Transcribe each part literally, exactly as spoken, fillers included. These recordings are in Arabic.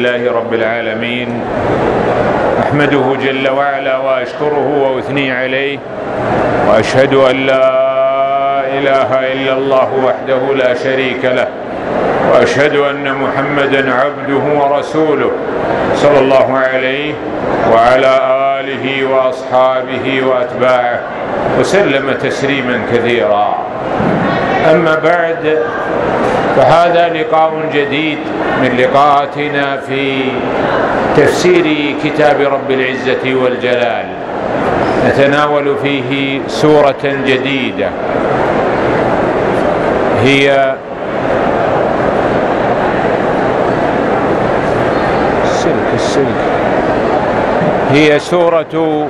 لله رب العالمين، أحمده جل وعلا وأشكره وأثني عليه، وأشهد أن لا إله إلا الله وحده لا شريك له، وأشهد أن محمدا عبده ورسوله صلى الله عليه وعلى آله وأصحابه وأتباعه وسلم تسليما كثيرا. أما بعد، فهذا لقاء جديد من لقاءاتنا في تفسير كتاب رب العزة والجلال، نتناول فيه سورة جديدة هي السلك السلك هي سورة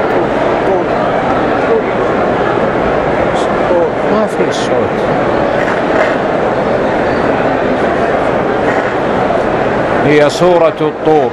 ما في الصوت هي سورة الطور.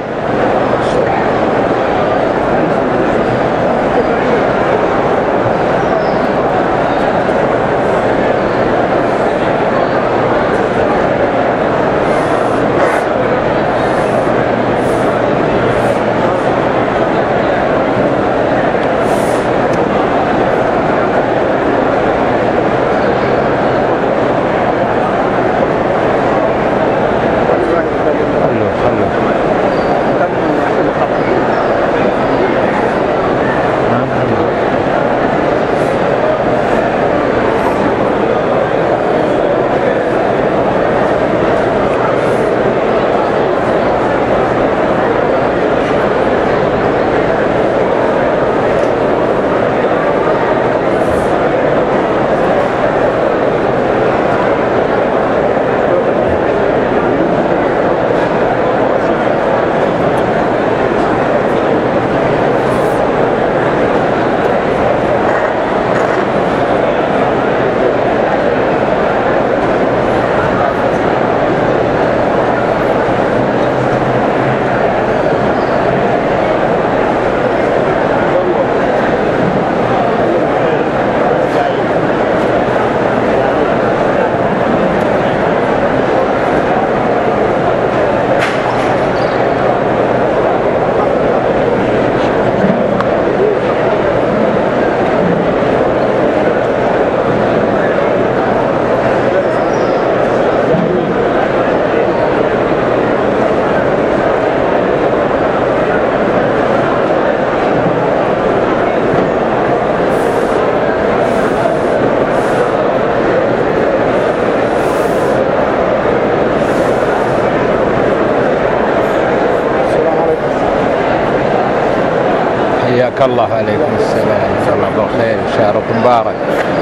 حياك الله. عليكم السلام، ان شاء الله بالخير، شهرك مبارك.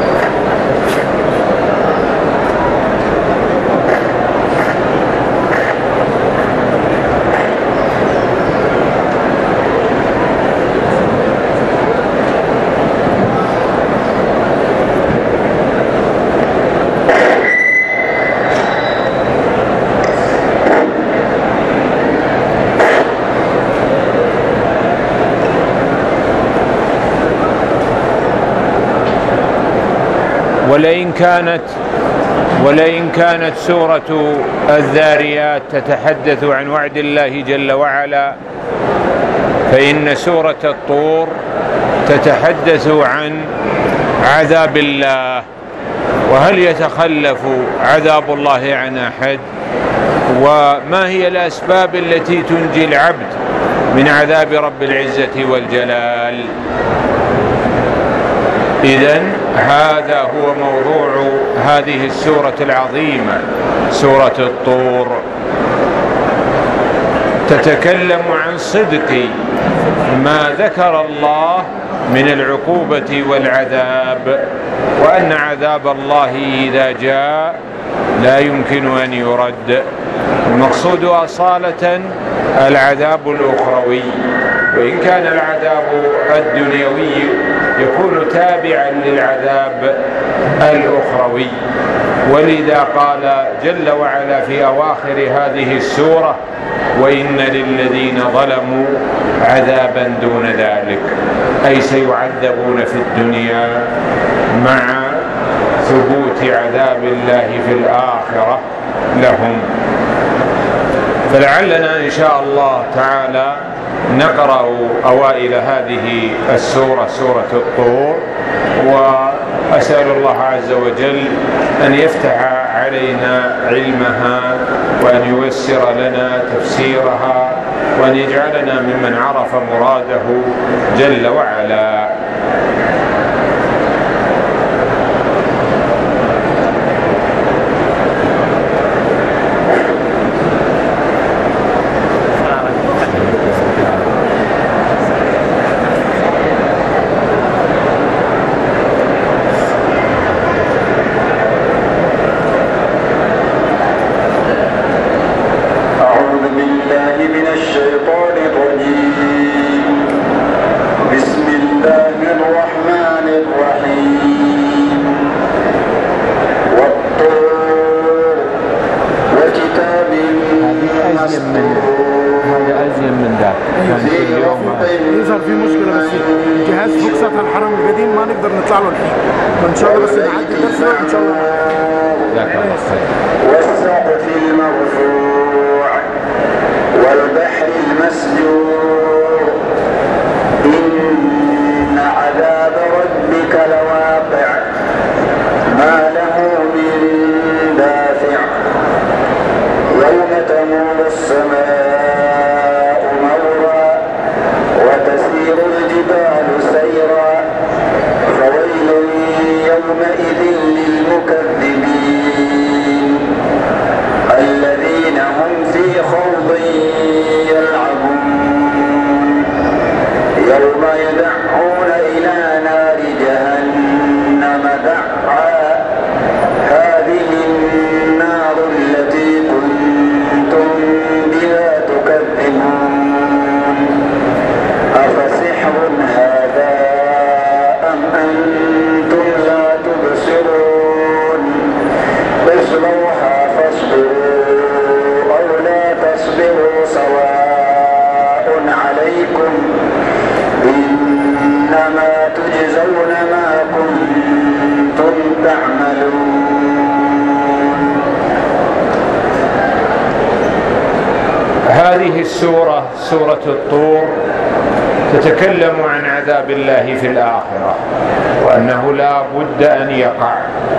ولئن كانت ولئن كانت سورة الذاريات تتحدث عن وعد الله جل وعلا، فإن سورة الطور تتحدث عن عذاب الله، وهل يتخلف عذاب الله عن أحد؟ وما هي الأسباب التي تنجي العبد من عذاب رب العزة والجلال؟ إذن هذا هو موضوع هذه السورة العظيمة، سورة الطور. تتكلم عن صدق ما ذكر الله من العقوبة والعذاب، وأن عذاب الله إذا جاء لا يمكن أن يرد. المقصود أصالة العذاب الأخروي، وإن كان العذاب الدنيوي يكون تابعا للعذاب الأخروي. ولذا قال جل وعلا في أواخر هذه السورة: وإن للذين ظلموا عذابا دون ذلك، أي سيعذبون في الدنيا مع ثبوت عذاب الله في الآخرة لهم. فلعلنا إن شاء الله تعالى نقرأ أوائل هذه السورة، سورة الطور، وأسأل الله عز وجل أن يفتح علينا علمها وأن ييسر لنا تفسيرها وأن يجعلنا ممن عرف مراده جل وعلا. يظهر في مشكلة بس الجهاز فوق سطح الحرم القديم ما نقدر نطلع له الحين، فإن شاء الله بس نعدي درسنا وإن شاء الله. والسقف المرفوع والبحر المسجور إن عذاب ربك لواقع ما له من دافع يوم تمور السماء مورا وتسير الجبال سيرا فويل يومئذ للمكذبين الذين هم في خوض يلعبون يوم يدعون إلى نار جهنم دعا هذه النار التي كنتم بها تكذبون أفسحر هذا أم أنتم لا تبصرون اصلوها فاصبروا أو لا تصبروا سواء عليكم إنما تجزون ما كنتم تعملون. هذه السورة سورة الطور تتكلم عن عذاب الله في الآخرة وأنه لا بد أن يقع،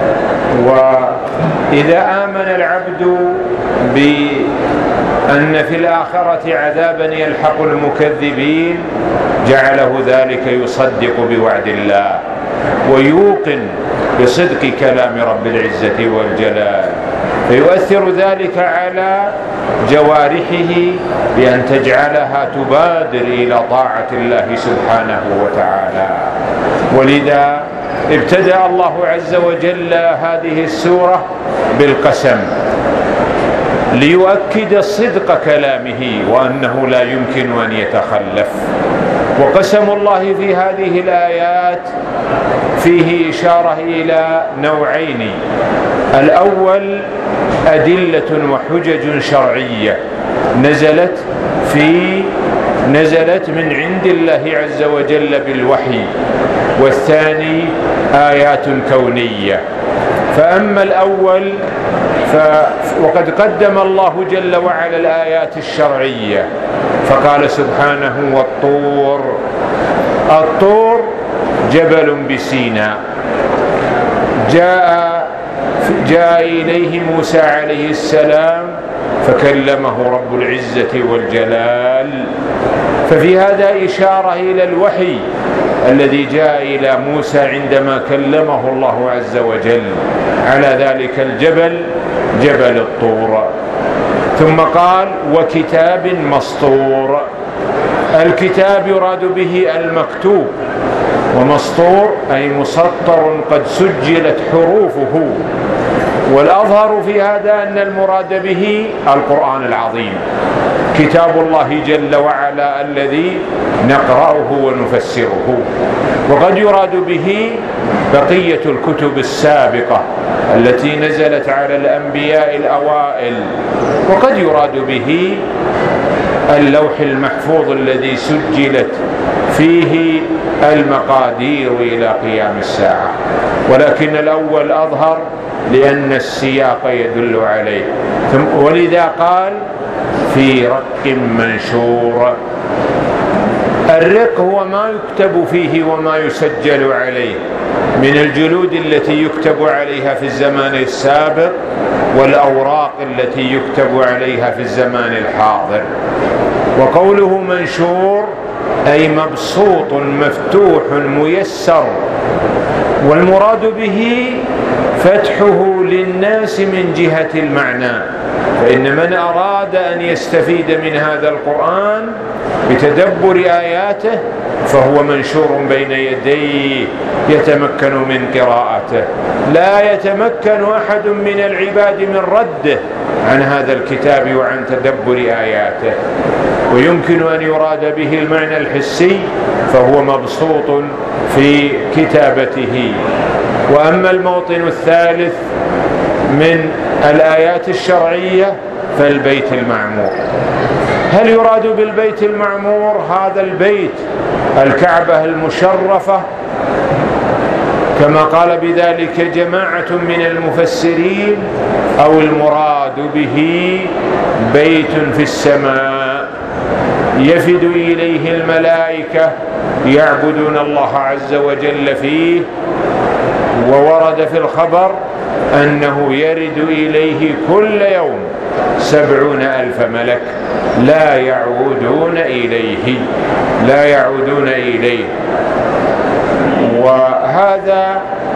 وإذا آمن العبد بأن في الآخرة عذابا يلحق المكذبين جعله ذلك يصدق بوعد الله ويوقن بصدق كلام رب العزة والجلال، فيؤثر ذلك على جوارحه بأن تجعلها تبادر إلى طاعة الله سبحانه وتعالى. ولذا ابتدأ الله عز وجل هذه السورة بالقسم ليؤكد صدق كلامه وأنه لا يمكن أن يتخلف. وقسم الله في هذه الآيات فيه إشارة إلى نوعين: الأول أدلة وحجج شرعية نزلت في نزلت من عند الله عز وجل بالوحي، والثاني آيات كونية. فأما الأول ف... وقد قدم الله جل وعلا الآيات الشرعية فقال سبحانه: والطور. الطور جبل بسيناء جاء جاء إليه موسى عليه السلام فكلمه رب العزة والجلال، ففي هذا إشارة إلى الوحي الذي جاء إلى موسى عندما كلمه الله عز وجل على ذلك الجبل، جبل الطور. ثم قال: وكتاب مسطور. الكتاب يراد به المكتوب، ومسطور أي مسطر قد سجلت حروفه. والأظهر في هذا أن المراد به القرآن العظيم، كتاب الله جل وعلا الذي نقرأه ونفسره. وقد يراد به بقية الكتب السابقة التي نزلت على الأنبياء الأوائل، وقد يراد به اللوح المحفوظ الذي سجلت فيه المقادير إلى قيام الساعة. ولكن الأول أظهر لأن السياق يدل عليه، ولذا قال: في رق منشور. الرق هو ما يكتب فيه وما يسجل عليه من الجلود التي يكتب عليها في الزمان السابق والأوراق التي يكتب عليها في الزمان الحاضر. وقوله منشور أي مبسوط مفتوح ميسر، والمراد به فتحه للناس من جهة المعنى، فإن من أراد أن يستفيد من هذا القرآن بتدبر آياته فهو منشور بين يديه يتمكن من قراءته. لا يتمكن أحد من العباد من رده عن هذا الكتاب وعن تدبر آياته. ويمكن أن يراد به المعنى الحسي فهو مبسوط في كتابته. وأما الموطن الثالث من الآيات الشرعية فالبيت المعمور. هل يراد بالبيت المعمور هذا البيت الكعبة المشرفة كما قال بذلك جماعة من المفسرين، أو المراد به بيت في السماء يفد إليه الملائكة يعبدون الله عز وجل فيه؟ وورد في الخبر أنه يرد إليه كل يوم سبعون ألف ملك لا يعودون إليه لا يعودون إليه وهذا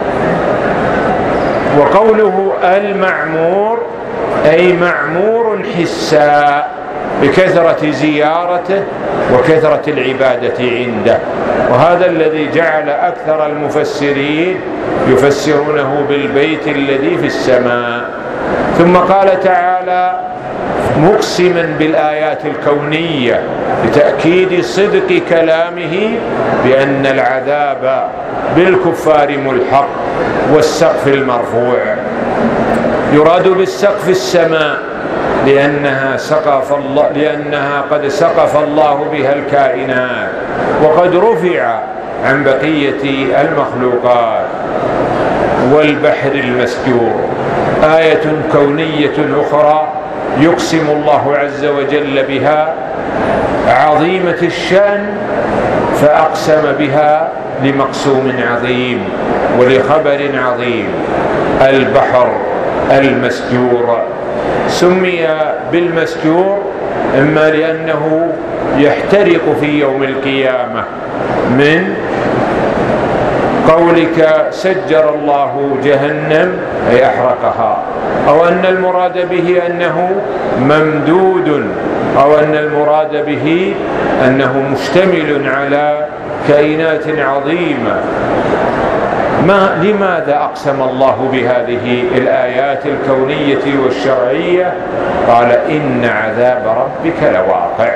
وقوله المعمور أي معمور حسا بكثرة زيارته وكثرة العبادة عنده. وهذا الذي جعل أكثر المفسرين يفسرونه بالبيت الذي في السماء. ثم قال تعالى مقسما بالآيات الكونية لتأكيد صدق كلامه بأن العذاب بالكفار ملحق والسقف المرفوع. يراد بالسقف السماء لأنها سقف الله لأنها قد سقف الله بها الكائنات وقد رفع عن بقية المخلوقات. والبحر المسجور آية كونية أخرى يقسم الله عز وجل بها عظيمة الشأن فأقسم بها لمقسوم عظيم ولخبر عظيم. البحر المسجور سمي بالمسجور إما لأنه يحترق في يوم القيامة من قولك سجر الله جهنم أي أحرقها، أو أن المراد به أنه ممدود، أو أن المراد به أنه مشتمل على كائنات عظيمة. ما لماذا أقسم الله بهذه الآيات الكونية والشرعية؟ قال إن عذاب ربك لواقع.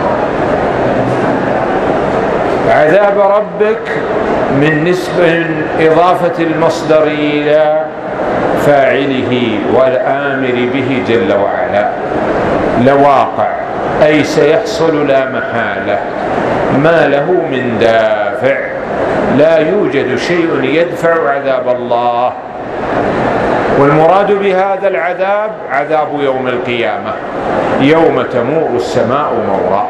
عذاب ربك من نسبة من إضافة المصدر إلى فاعله والآمر به جل وعلا. لواقع أي سيحصل لا محالة، ما له من دافع، لا يوجد شيء يدفع عذاب الله. والمراد بهذا العذاب عذاب يوم القيامة يوم تمور السماء مورا.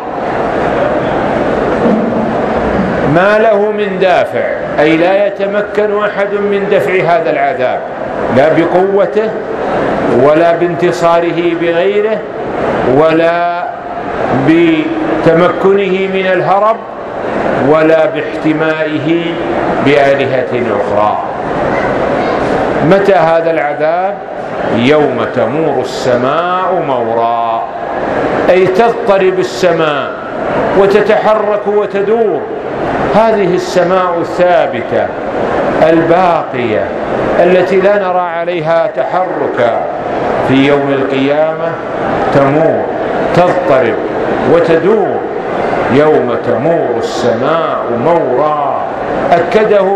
ما له من دافع أي لا يتمكن أحد من دفع هذا العذاب، لا بقوته ولا بانتصاره بغيره ولا بتمكنه من الهرب ولا باحتمائه بآلهة أخرى. متى هذا العذاب؟ يوم تمور السماء مورا، أي تضطرب السماء وتتحرك وتدور. هذه السماء الثابتة الباقية التي لا نرى عليها تحركا في يوم القيامة تمور تضطرب وتدور. يوم تمور السماء مورا أكده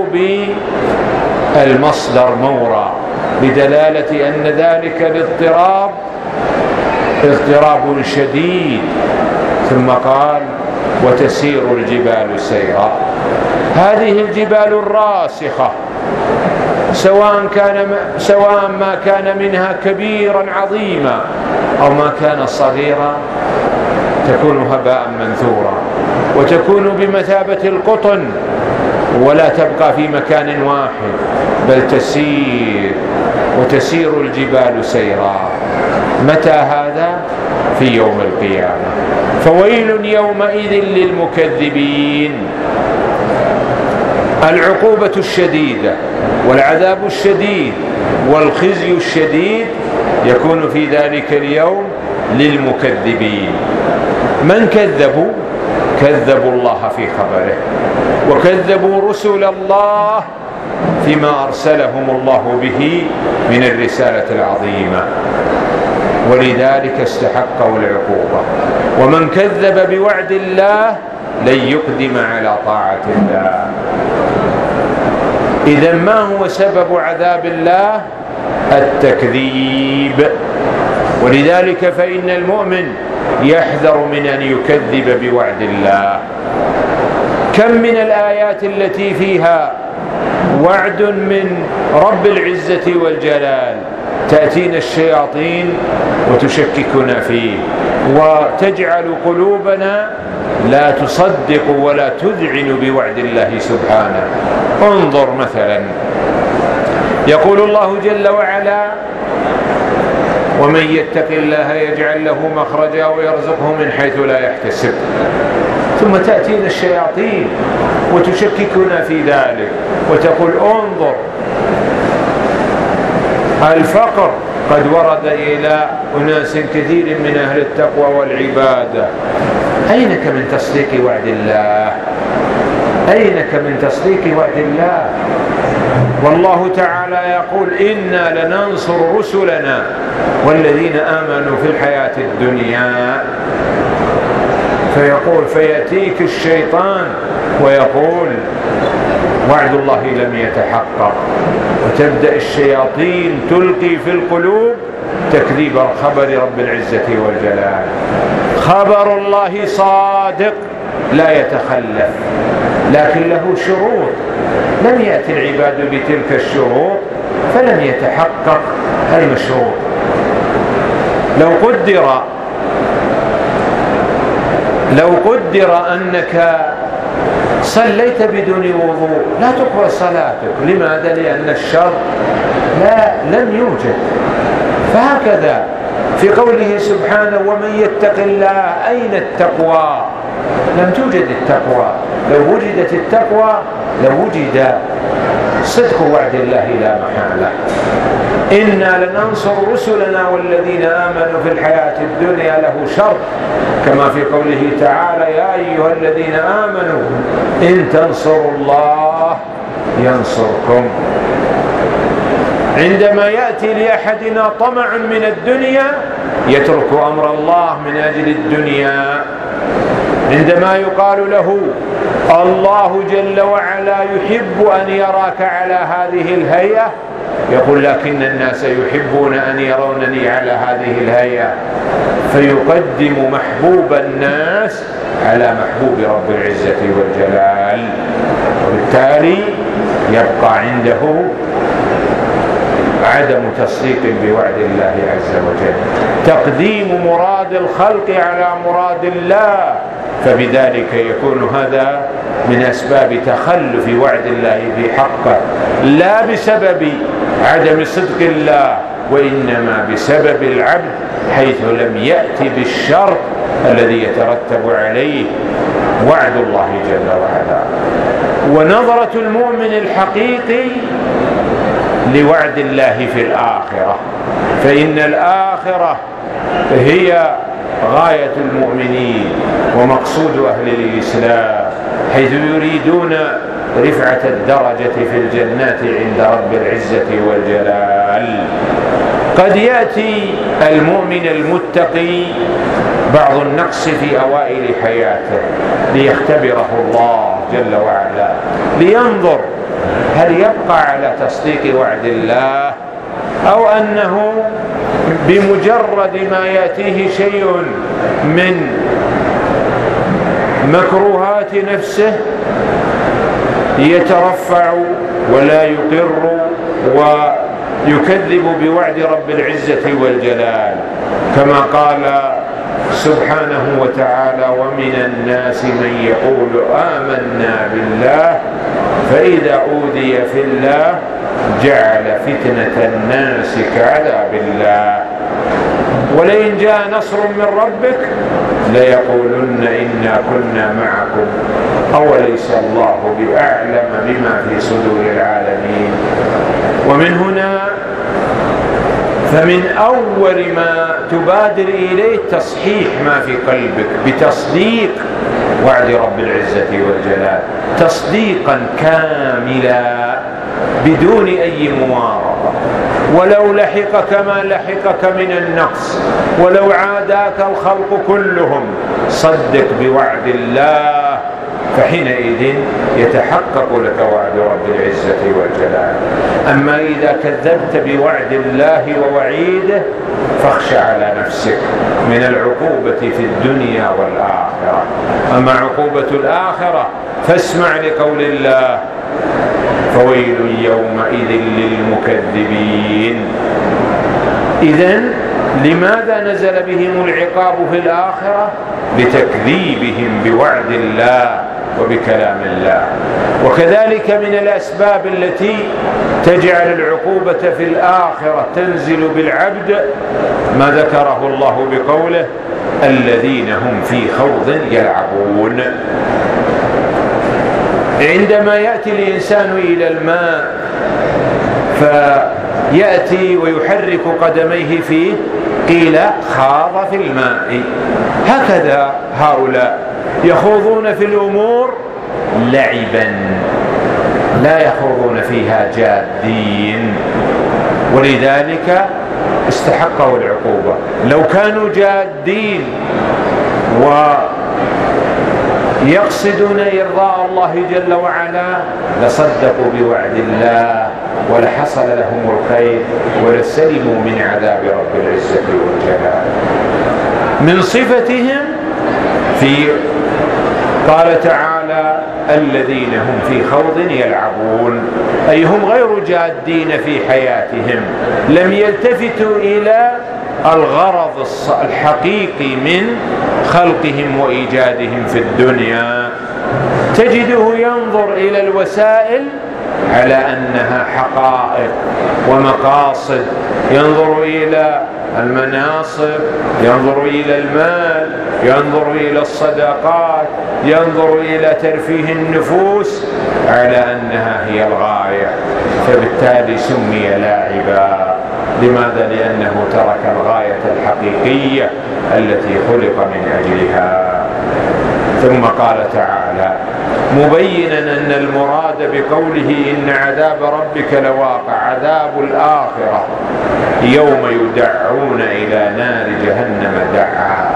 بالمصدر مورا بدلالة أن ذلك الاضطراب اضطراب شديد. ثم قال وتسير الجبال سيرا. هذه الجبال الراسخة سواء كان سواء ما كان منها كبيرا عظيما أو ما كان صغيرا تكون هباء منثورا، وتكون بمثابة القطن ولا تبقى في مكان واحد، بل تسير وتسير الجبال سيرا. متى هذا؟ في يوم القيامة. فويل يومئذ للمكذبين. العقوبة الشديدة والعذاب الشديد والخزي الشديد يكون في ذلك اليوم للمكذبين. من كذبوا؟ كذبوا الله في خبره، وكذبوا رسل الله فيما أرسلهم الله به من الرسالة العظيمة، ولذلك استحقوا العقوبة. ومن كذب بوعد الله لن يقدم على طاعة الله. إذا ما هو سبب عذاب الله؟ التكذيب. ولذلك فإن المؤمن يحذر من أن يكذب بوعد الله. كم من الآيات التي فيها وعد من رب العزة والجلال تأتينا الشياطين وتشككنا فيه وتجعل قلوبنا لا تصدق ولا تذعن بوعد الله سبحانه. انظر مثلا، يقول الله جل وعلا: ومن يتق الله يجعل له مخرجا ويرزقه من حيث لا يحتسب. ثم تأتينا الشياطين وتشككنا في ذلك وتقول: انظر، الفقر قد ورد إلى أناس كثير من أهل التقوى والعبادة. أينك من تصديق وعد الله؟ أينك من تصديق وعد الله؟ والله تعالى يقول: إنا لننصر رسلنا والذين آمنوا في الحياة الدنيا. فيقول فيأتيك الشيطان ويقول وعد الله لم يتحقق، وتبدأ الشياطين تلقي في القلوب تكذيب خبر رب العزة والجلال. خبر الله صادق لا يتخلف، لكن له شروط. لم يأتي العباد بتلك الشروط فلم يتحقق المشروط. لو قدر لو قدر أنك صليت بدون وضوء لا تقبل صلاتك. لماذا؟ لأن الشرط لا لم يوجد. فهكذا في قوله سبحانه: ومن يتق الله. أين التقوى؟ لم توجد التقوى. لو وجدت التقوى لوجد صدق وعد الله لا محالة. إنا لننصر رسلنا والذين آمنوا في الحياة الدنيا له شرط، كما في قوله تعالى: يا أيها الذين آمنوا إن تنصروا الله ينصركم. عندما يأتي لأحدنا طمع من الدنيا يترك أمر الله من أجل الدنيا. عندما يقال له: الله جل وعلا يحب أن يراك على هذه الهيئة، يقول: لكن الناس يحبون أن يرونني على هذه الهيئة. فيقدم محبوب الناس على محبوب رب العزة والجلال، وبالتالي يبقى عنده عدم تصديق بوعد الله عز وجل، تقديم مراد الخلق على مراد الله. فبذلك يكون هذا من أسباب تخلف وعد الله في حقه، لا بسبب عدم صدق الله، وإنما بسبب العبد حيث لم يأتي بالشرط الذي يترتب عليه وعد الله جل وعلا. ونظرة المؤمن الحقيقي لوعد الله في الآخرة، فإن الآخرة هي غاية المؤمنين ومقصود أهل الإسلام، حيث يريدون رفعة الدرجة في الجنات عند رب العزة والجلال. قد يأتي المؤمن المتقي بعض النقص في أوائل حياته ليختبره الله جل وعلا، لينظر هل يبقى على تصديق وعد الله، أو أنه بمجرد ما يأتيه شيء من مكروهات نفسه يترفع ولا يقر ويكذب بوعد رب العزة والجلال، كما قال سبحانه وتعالى: ومن الناس من يقول آمنا بالله فإذا أوذي في الله جعل فتنة الناس كعذاب الله ولئن جاء نصر من ربك ليقولن إنا كنا معكم أوليس الله بأعلم بما في صدور العالمين. ومن هنا فمن أول ما تبادر إليه تصحيح ما في قلبك بتصديق وعد رب العزة والجلال، تصديقا كاملا بدون أي معارضة، ولو لحقك ما لحقك من النقص، ولو عاداك الخلق كلهم، صدق بوعد الله فحينئذ يتحقق لك وعد رب العزة والجلال. أما إذا كذبت بوعد الله ووعيده فاخشى على نفسك من العقوبة في الدنيا والآخرة. أما عقوبة الآخرة فاسمع لقول الله: فويل يومئذ للمكذبين. إذن لماذا نزل بهم العقاب في الآخرة؟ لتكذيبهم بوعد الله وبكلام الله. وكذلك من الأسباب التي تجعل العقوبة في الآخرة تنزل بالعبد ما ذكره الله بقوله: الذين هم في خوض يلعبون. عندما يأتي الإنسان إلى الماء فيأتي ويحرك قدميه فيه قيل خاض في الماء. هكذا هؤلاء يخوضون في الأمور لعبا لا يخوضون فيها جادين، ولذلك استحقوا العقوبة. لو كانوا جادين ويقصدون إرضاء الله جل وعلا لصدقوا بوعد الله ولحصل لهم الخير ولسلموا من عذاب رب العزة والجلال. من صفتهم في قال تعالى: الذين هم في خوض يلعبون، أي هم غير جادين في حياتهم، لم يلتفتوا إلى الغرض الحقيقي من خلقهم وإيجادهم في الدنيا. تجده ينظر إلى الوسائل على أنها حقائق ومقاصد، ينظر إلى المناصب، ينظر إلى المال، ينظر إلى الصداقات، ينظر إلى ترفيه النفوس على أنها هي الغاية، فبالتالي سمي لاعبا. لماذا؟ لأنه ترك الغاية الحقيقية التي خلق من أجلها. ثم قال تعالى مبينا أن المراد بقوله إن عذاب ربك لواقع عذاب الآخرة يوم يدعون إلى نار جهنم دعا.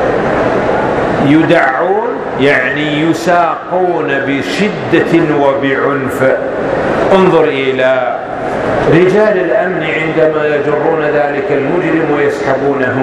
يدعون يعني يساقون بشدة وبعنف. انظر إلى رجال الأمن عندما يجرون ذلك المجرم ويسحبونه،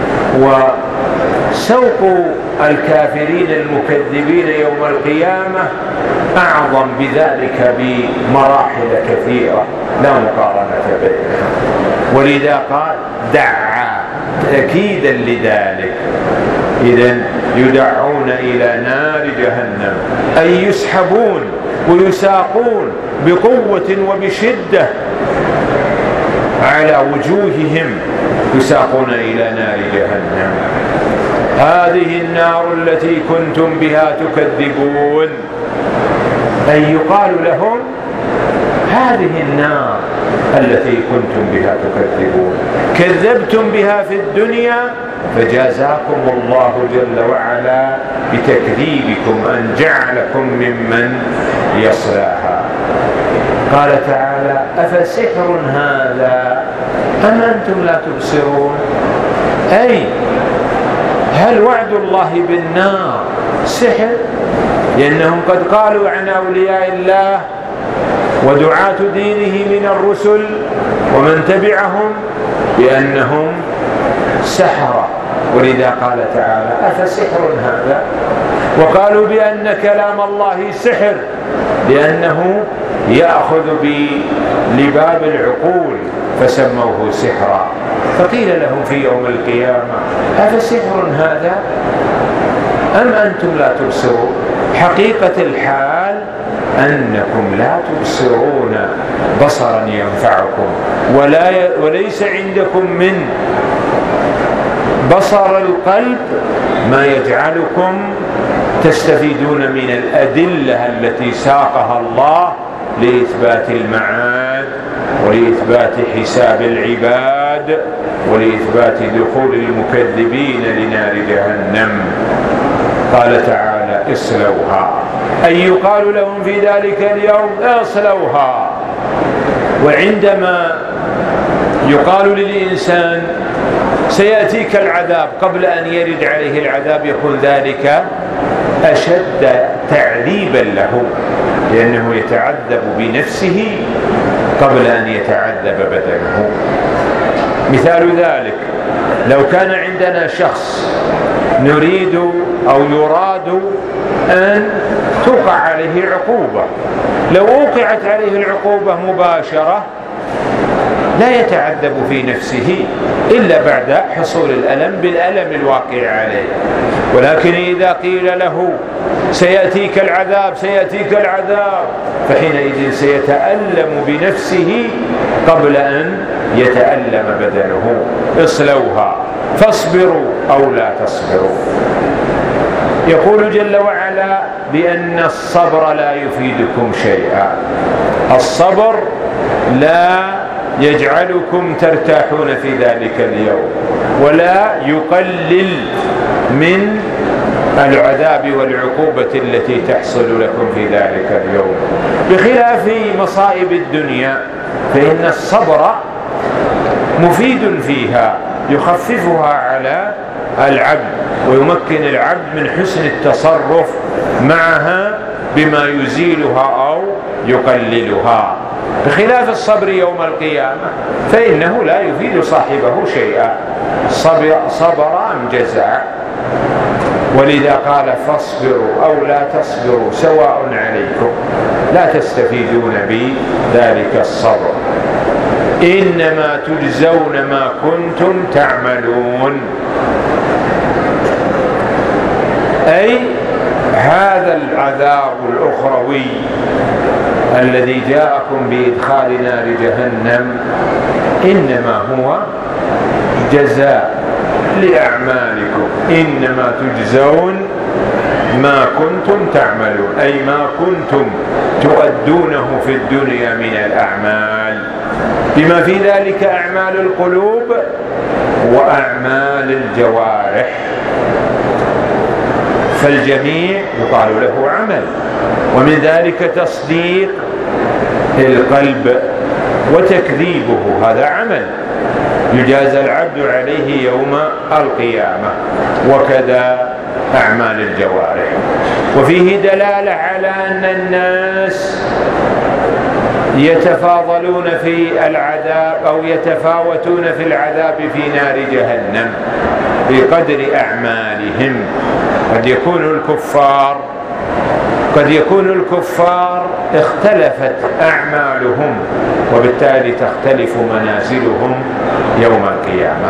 وسوق الكافرين المكذبين يوم القيامة أعظم بذلك بمراحل كثيرة لا مقارنة بينها، ولذا قال دعا تأكيدا لذلك. إذن يدعون إلى نار جهنم أي يسحبون ويساقون بقوة وبشدة على وجوههم، يساقون إلى نار جهنم. هذه النار التي كنتم بها تكذبون، أي يقال لهم هذه النار التي كنتم بها تكذبون، كذبتم بها في الدنيا فجازاكم الله جل وعلا بتكذيبكم أن جعلكم ممن يصلاها. قال تعالى أفسحر هذا أم أنتم لا تبصرون، أي هل وعد الله بالنار سحر؟ لأنهم قد قالوا عن أولياء الله ودعاة دينه من الرسل ومن تبعهم بأنهم سحرة، ولذا قال تعالى أفسحر هذا، وقالوا بأن كلام الله سحر لأنه يأخذ بلباب العقول فسموه سحرا. فقيل لهم في يوم القيامة أفسحر هذا أم أنتم لا تبصرون؟ حقيقة الحال أنكم لا تبصرون بصرا ينفعكم، ولا ي... وليس عندكم من بصر القلب ما يجعلكم تستفيدون من الأدلة التي ساقها الله لإثبات المعاد ولإثبات حساب العباد ولإثبات دخول المكذبين لنار جهنم. قال تعالى اصلوها، أي يقال لهم في ذلك اليوم اصلوها. وعندما يقال للإنسان سيأتيك العذاب قبل أن يرد عليه العذاب يكون ذلك أشد تعذيبا له، لأنه يتعذب بنفسه قبل أن يتعذب بدنه. مثال ذلك لو كان عندنا شخص نريد أو يراد أن توقع عليه عقوبة، لو وقعت عليه العقوبة مباشرة لا يتعذب في نفسه إلا بعد حصول الألم بالألم الواقع عليه. ولكن إذا قيل له سيأتيك العذاب سيأتيك العذاب فحينئذ سيتألم بنفسه قبل أن يتألم بدنه. اصلوها فاصبروا أو لا تصبروا. يقول جل وعلا بأن الصبر لا يفيدكم شيئا. الصبر لا يجعلكم ترتاحون في ذلك اليوم ولا يقلل من العذاب والعقوبة التي تحصل لكم في ذلك اليوم، بخلاف مصائب الدنيا فإن الصبر مفيد فيها، يخففها على العبد ويمكن العبد من حسن التصرف معها بما يزيلها أو يقللها، بخلاف الصبر يوم القيامة فإنه لا يفيد صاحبه شيئا. صبر, صبر أم جزع. ولذا قال فاصبروا أو لا تصبروا سواء عليكم، لا تستفيدون بذلك الصبر، إنما تجزون ما كنتم تعملون. أي هذا العذاب الأخروي الذي جاءكم بإدخال نار جهنم إنما هو جزاء لأعمالكم، إنما تجزون ما كنتم تعملون، أي ما كنتم تؤدونه في الدنيا من الأعمال، بما في ذلك أعمال القلوب وأعمال الجوارح. فالجميع يقال له عمل، ومن ذلك تصديق القلب وتكذيبه، هذا عمل يجازى العبد عليه يوم القيامة، وكذا أعمال الجوارح. وفيه دلالة على أن الناس يتفاضلون في العذاب أو يتفاوتون في العذاب في نار جهنم بقدر أعمالهم. قد يكون الكفار قد يكون الكفار اختلفت أعمالهم وبالتالي تختلف منازلهم يوم القيامة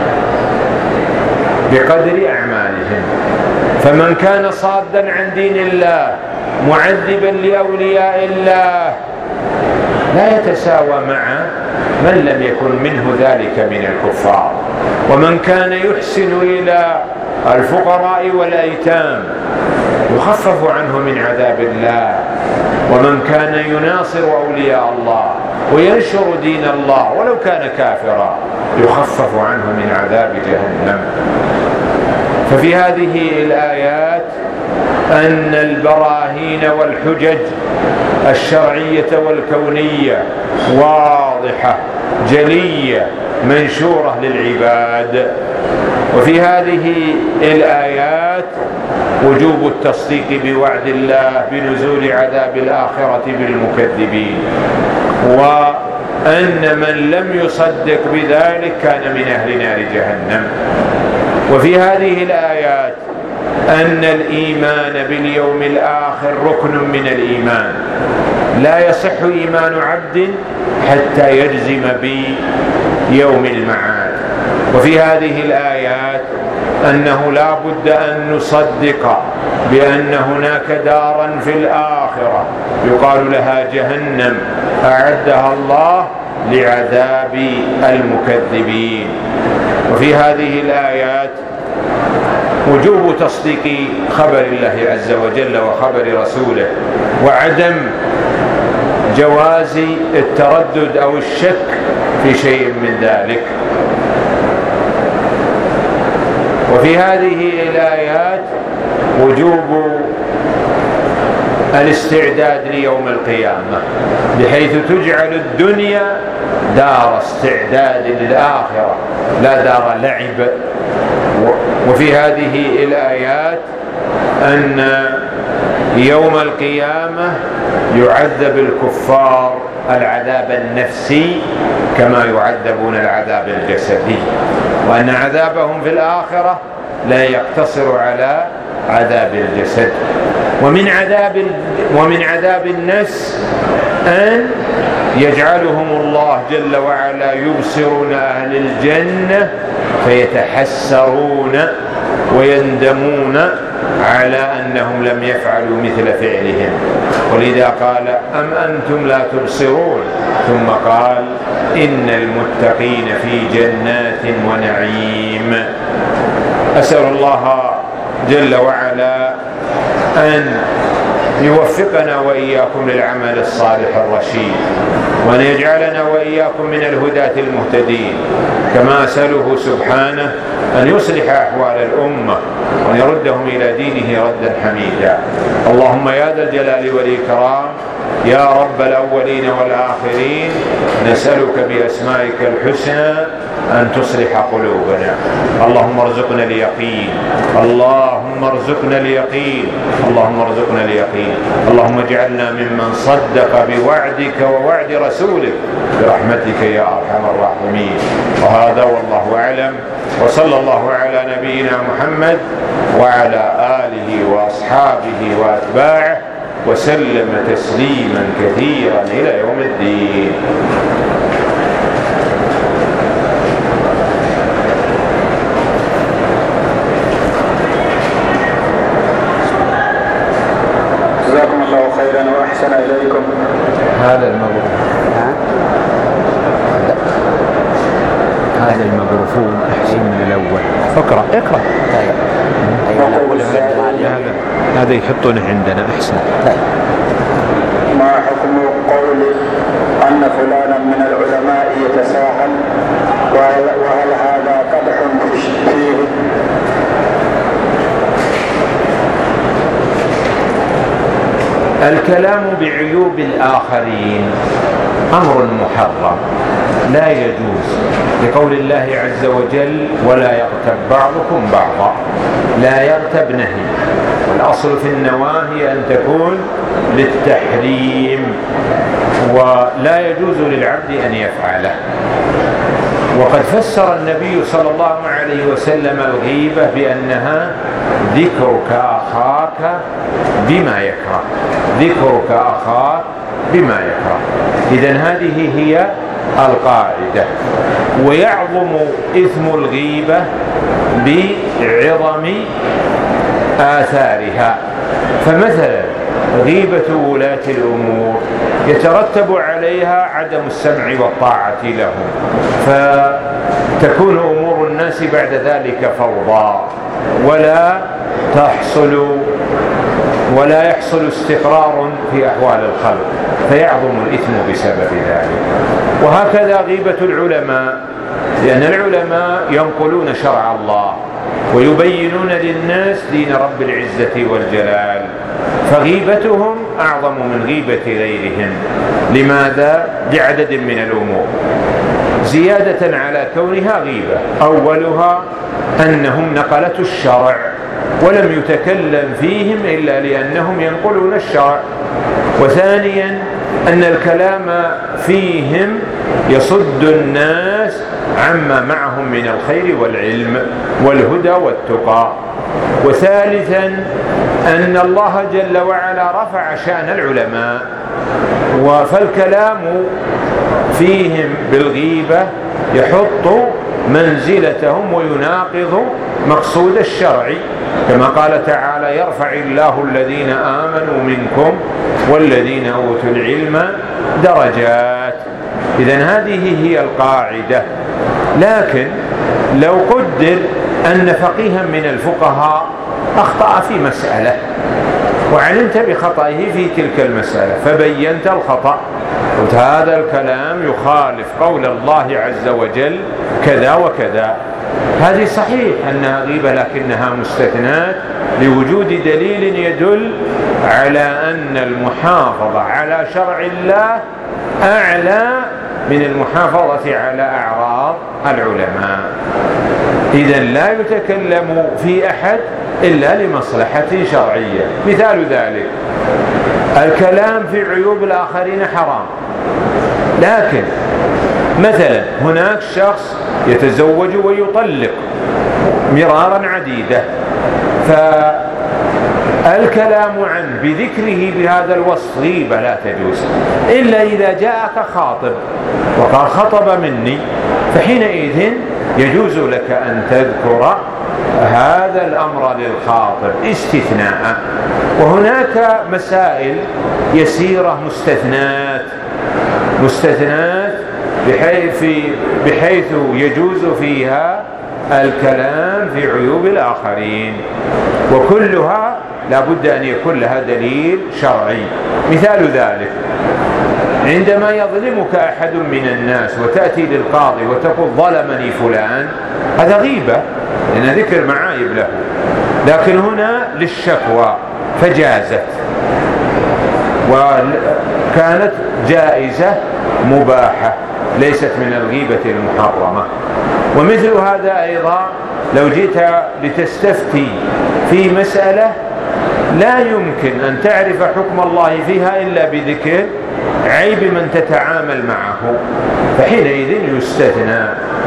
بقدر أعمالهم. فمن كان صادا عن دين الله معذبا لأولياء الله لا يتساوى مع من لم يكن منه ذلك من الكفار. ومن كان يحسن إلى الفقراء والأيتام يخفف عنه من عذاب الله، ومن كان يناصر أولياء الله وينشر دين الله ولو كان كافرا يخفف عنه من عذاب جهنم. ففي هذه الآيات أن البراهين والحجج الشرعية والكونية واضحة جلية منشورة للعباد. وفي هذه الآيات وجوب التصديق بوعد الله بنزول عذاب الآخرة بالمكذبين، وأن من لم يصدق بذلك كان من أهل نار جهنم. وفي هذه الآيات أن الإيمان باليوم الآخر ركن من الإيمان، لا يصح إيمان عبد حتى يجزم بيوم المعاد، وفي هذه الآيات أنه لا بد أن نصدق بأن هناك دارا في الآخرة يقال لها جهنم أعدها الله لعذاب المكذبين. وفي هذه الآيات وجوب تصديق خبر الله عز وجل وخبر رسوله، وعدم جواز التردد أو الشك في شيء من ذلك. وفي هذه الآيات وجوب الاستعداد ليوم القيامة، بحيث تجعل الدنيا دار استعداد للآخرة لا دار لعب. وفي هذه الآيات أن يوم القيامة يعذب الكفار العذاب النفسي كما يعذبون العذاب الجسدي، وأن عذابهم في الآخرة لا يقتصر على عذاب الجسد. ومن عذاب ومن عذاب النفس أن يجعلهم الله جل وعلا يبصرون أهل الجنة فيتحسرون ويندمون على أنهم لم يفعلوا مثل فعلهم. ولذا قال أم أنتم لا تبصرون، ثم قال إن المتقين في جنات ونعيم. أسأل الله جل وعلا أن يوفقنا وإياكم للعمل الصالح الرشيد، وأن يجعلنا وإياكم من الهداة المهتدين. كما أسأله سبحانه أن يصلح أحوال الأمة وأن يردهم إلى دينه ردا حميدا. اللهم يا ذا الجلال والإكرام يا رب الأولين والآخرين، نسألك بأسمائك الحسنى أن تصلح قلوبنا. اللهم ارزقنا اليقين، اللهم ارزقنا اليقين، اللهم ارزقنا اليقين. اللهم اجعلنا ممن صدق بوعدك ووعد رسولك برحمتك يا أرحم الراحمين. وهذا والله أعلم، وصلى الله على نبينا محمد وعلى آله وأصحابه وأتباعه وسلم تسليما كثيرا إلى يوم الدين. جزاكم الله خيرا وأحسن إليكم. هذا المغرب هذا المغرفون أحسن من الأول. اقرأ اقرأ. هذا هذا يحطونه عندنا أحسن. ما حكم قول أن فلانا من العلماء يتساهل، وهل هذا قدح فيه؟ الكلام بعيوب الآخرين أمر محرم لا يجوز، لقول الله عز وجل ولا يغتب بعضكم بعضا. لا يغتب نهي، والأصل في النواهي أن تكون للتحريم، ولا يجوز للعبد أن يفعله. وقد فسر النبي صلى الله عليه وسلم الغيبة بأنها ذكرك أخاك بما يكره، ذكرك أخاك بما يكره. إذن هذه هي القاعدة. ويعظم إثم الغيبة بعظم آثارها. فمثلا غيبة ولاة الأمور يترتب عليها عدم السمع والطاعة لهم، فتكون أمور الناس بعد ذلك فوضى، ولا تحصل ولا يحصل استقرار في أحوال الخلق، فيعظم الإثم بسبب ذلك. وهكذا غيبة العلماء، لأن العلماء ينقلون شرع الله ويبينون للناس دين رب العزة والجلال، فغيبتهم أعظم من غيبة غيرهم. لماذا؟ بعدد من الأمور زيادة على كونها غيبة. أولها أنهم نقلة الشرع ولم يتكلم فيهم إلا لأنهم ينقلون الشرع. وثانيا أن الكلام فيهم يصد الناس عما معهم من الخير والعلم والهدى والتقى. وثالثا أن الله جل وعلا رفع شأن العلماء، فالكلام فيهم بالغيبة يحط منزلتهم ويناقض مقصود الشرع، كما قال تعالى: يرفع الله الذين آمنوا منكم والذين أوتوا العلم درجات. إذن هذه هي القاعدة. لكن لو قدر أن فقيها من الفقهاء أخطأ في مسألة وعلمت بخطئه في تلك المسألة فبينت الخطأ، قلت هذا الكلام يخالف قول الله عز وجل كذا وكذا، هذه صحيح أنها غيبة لكنها مستثنات لوجود دليل يدل على أن المحافظة على شرع الله أعلى من المحافظة على أعراض العلماء. إذن لا يتكلم في أحد إلا لمصلحة شرعية. مثال ذلك الكلام في عيوب الآخرين حرام، لكن مثلا هناك شخص يتزوج ويطلق مرارا عديدة، فالكلام عنه بذكره بهذا الوصف غيبة لا تجوز إلا إذا جاءك خاطب وقال خطب مني، فحينئذ يجوز لك أن تذكر هذا الأمر للخاطب استثناء. وهناك مسائل يسيرة مستثنات مستثنات بحيث, بحيث يجوز فيها الكلام في عيوب الآخرين، وكلها لا بد أن يكون لها دليل شرعي. مثال ذلك عندما يظلمك أحد من الناس وتأتي للقاضي وتقول ظلمني فلان، هذا غيبة لأن ذكر معايب له، لكن هنا للشكوى فجازت وكانت جائزة مباحة ليست من الغيبة المحرمة. ومثل هذا أيضا لو جئت لتستفتي في مسألة لا يمكن أن تعرف حكم الله فيها إلا بذكر عيب من تتعامل معه، فحينئذ يستثنى.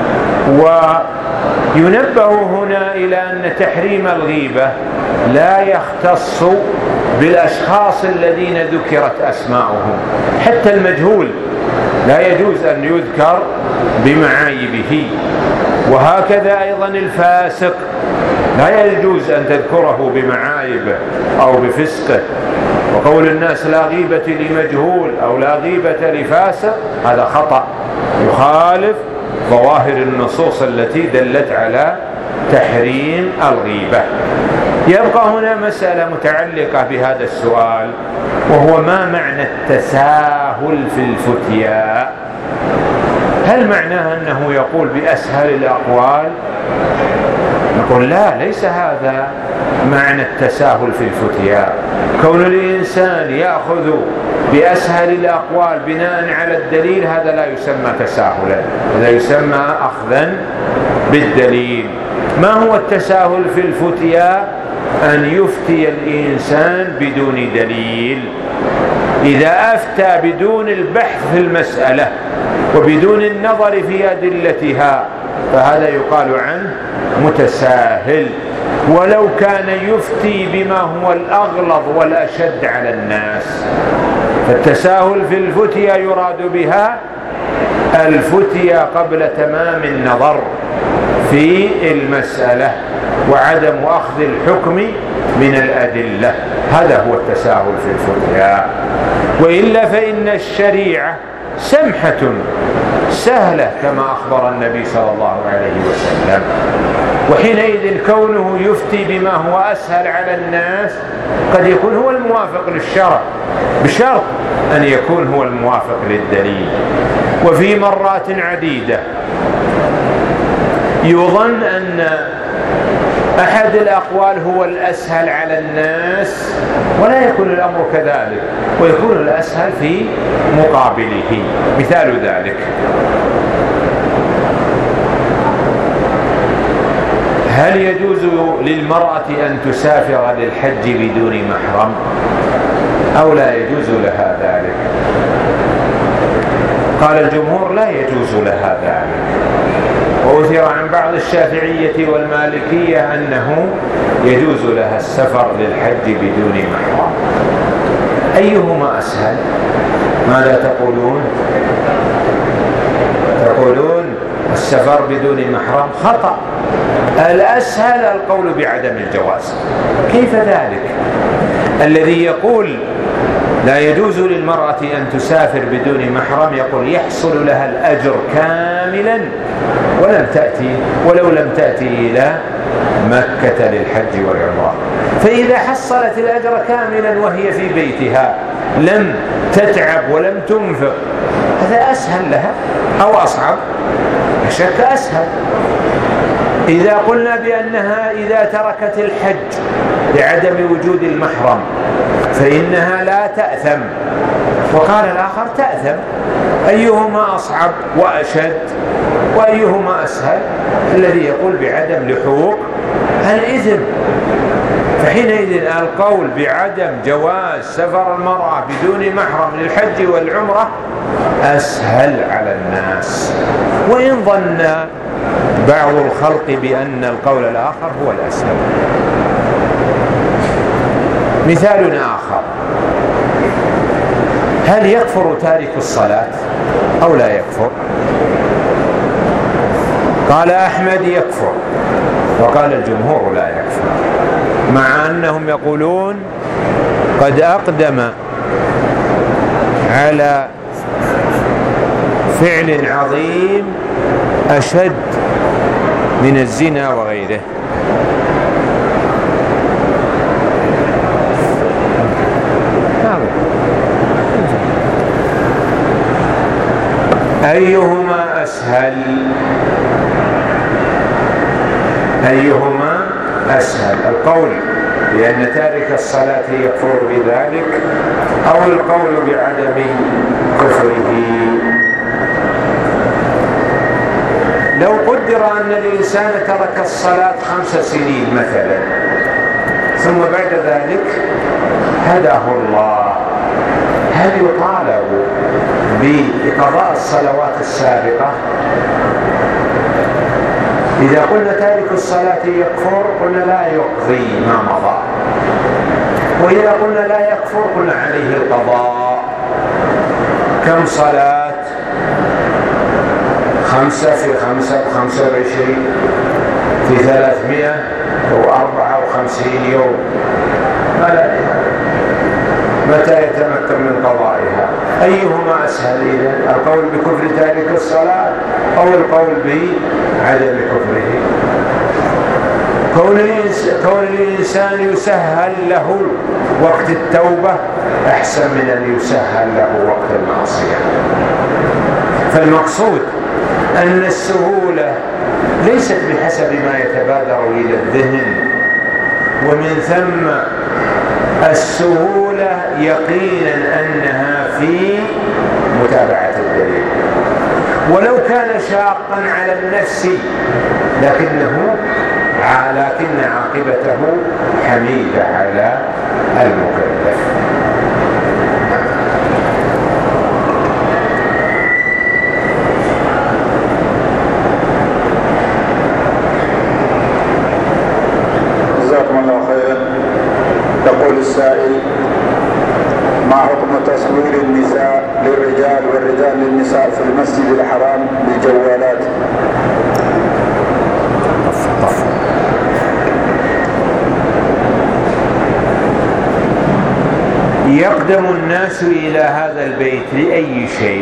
وينبه هنا إلى أن تحريم الغيبة لا يختص بالأشخاص الذين ذكرت أسماؤهم، حتى المجهول لا يجوز أن يذكر بمعايبه، وهكذا أيضا الفاسق لا يجوز أن تذكره بمعايبه أو بفسقه. وقول الناس لا غيبة لمجهول أو لا غيبة لفاسق هذا خطأ يخالف ظواهر النصوص التي دلت على تحريم الغيبة. يبقى هنا مسألة متعلقة بهذا السؤال، وهو ما معنى التساهل في الفتيا؟ هل معناه أنه يقول بأسهل الأقوال؟ نقول لا، ليس هذا معنى التساهل في الفتيا. كون الإنسان يأخذ بأسهل الأقوال بناء على الدليل هذا لا يسمى تساهلا، هذا يسمى أخذا بالدليل. ما هو التساهل في الفتيا؟ أن يفتي الإنسان بدون دليل. إذا أفتى بدون البحث في المسألة وبدون النظر في أدلتها فهذا يقال عنه متساهل، ولو كان يفتي بما هو الأغلظ والأشد على الناس. فالتساهل في الفتيا يراد بها الفتيا قبل تمام النظر في المسألة وعدم أخذ الحكم من الأدلة، هذا هو التساهل في الفتيا. وإلا فإن الشريعة سمحة سهلة كما أخبر النبي صلى الله عليه وسلم، وحينئذ كونه يفتي بما هو أسهل على الناس قد يكون هو الموافق للشرع بشرط أن يكون هو الموافق للدليل. وفي مرات عديدة يظن أن أحد الأقوال هو الأسهل على الناس ولا يكون الأمر كذلك، ويكون الأسهل في مقابله. مثال ذلك هل يجوز للمرأة أن تسافر للحج بدون محرم أو لا يجوز لها ذلك؟ قال الجمهور لا يجوز لها ذلك، وأثر عن بعض الشافعية والمالكية أنه يجوز لها السفر للحج بدون محرم. أيهما أسهل؟ ماذا تقولون؟ تقولون السفر بدون محرم خطأ. الأسهل القول بعدم الجواز. كيف ذلك؟ الذي يقول لا يجوز للمرأة أن تسافر بدون محرم يقول يحصل لها الأجر كاملا ولم تأتي ولو لم تأتي إلى مكة للحج والعمرة. فإذا حصلت الأجر كاملا وهي في بيتها لم تتعب ولم تنفق هذا أسهل لها أو أصعب؟ شك أسهل. إذا قلنا بأنها إذا تركت الحج لعدم وجود المحرم فإنها لا تأثم، وقال الآخر تأثم، أيهما أصعب وأشد وأيهما أسهل؟ الذي يقول بعدم لحوق الإثم. فحينئذ القول بعدم جواز سفر المرأة بدون محرم للحج والعمرة أسهل على الناس، وإن ظن بعض الخلق بأن القول الآخر هو الأسهل. مثال آخر: هل يكفر تارك الصلاة أو لا يكفر؟ قال أحمد يكفر، وقال الجمهور لا يكفر، مع أنهم يقولون قد أقدم على فعل عظيم أشد من الزنا وغيره. أيهما أسهل؟ أيهما أسهل؟ القول بأن تارك الصلاة يكفر بذلك أو القول بعدم كفره؟ لو قدر أن الإنسان ترك الصلاة خمس سنين مثلا ثم بعد ذلك هداه الله، هل يطالب بقضاء الصلوات السابقة؟ إذا قلنا تارك الصلاة يكفر قلنا لا يقضي ما مضى، وإذا قلنا لا يكفر قلنا عليه القضاء. كم صلاة؟ خمسة في خمسة بخمسة وعشرين في ثلاثمائة وأربعة وخمسين يوم، ما لا متى يتمكن من قضائها؟ أيهما أسهل إذن؟ القول بكفر تارك الصلاة أو القول بعدم كفره؟ كون الإنسان يسهل له وقت التوبة أحسن من أن يسهل له وقت المعصية. فالمقصود أن السهولة ليست بحسب ما يتبادر إلى الذهن، ومن ثم السهولة يقينا أنها في متابعة الدليل، ولو كان شاقا على النفس لكنه لكن عاقبته حميدة على المكلف. جزاكم الله خيرا. يقول السائل: ما حكم تصوير النساء للرجال والرجال للنساء في المسجد الحرام بالجوالات؟ يقدم الناس إلى هذا البيت لأي شيء؟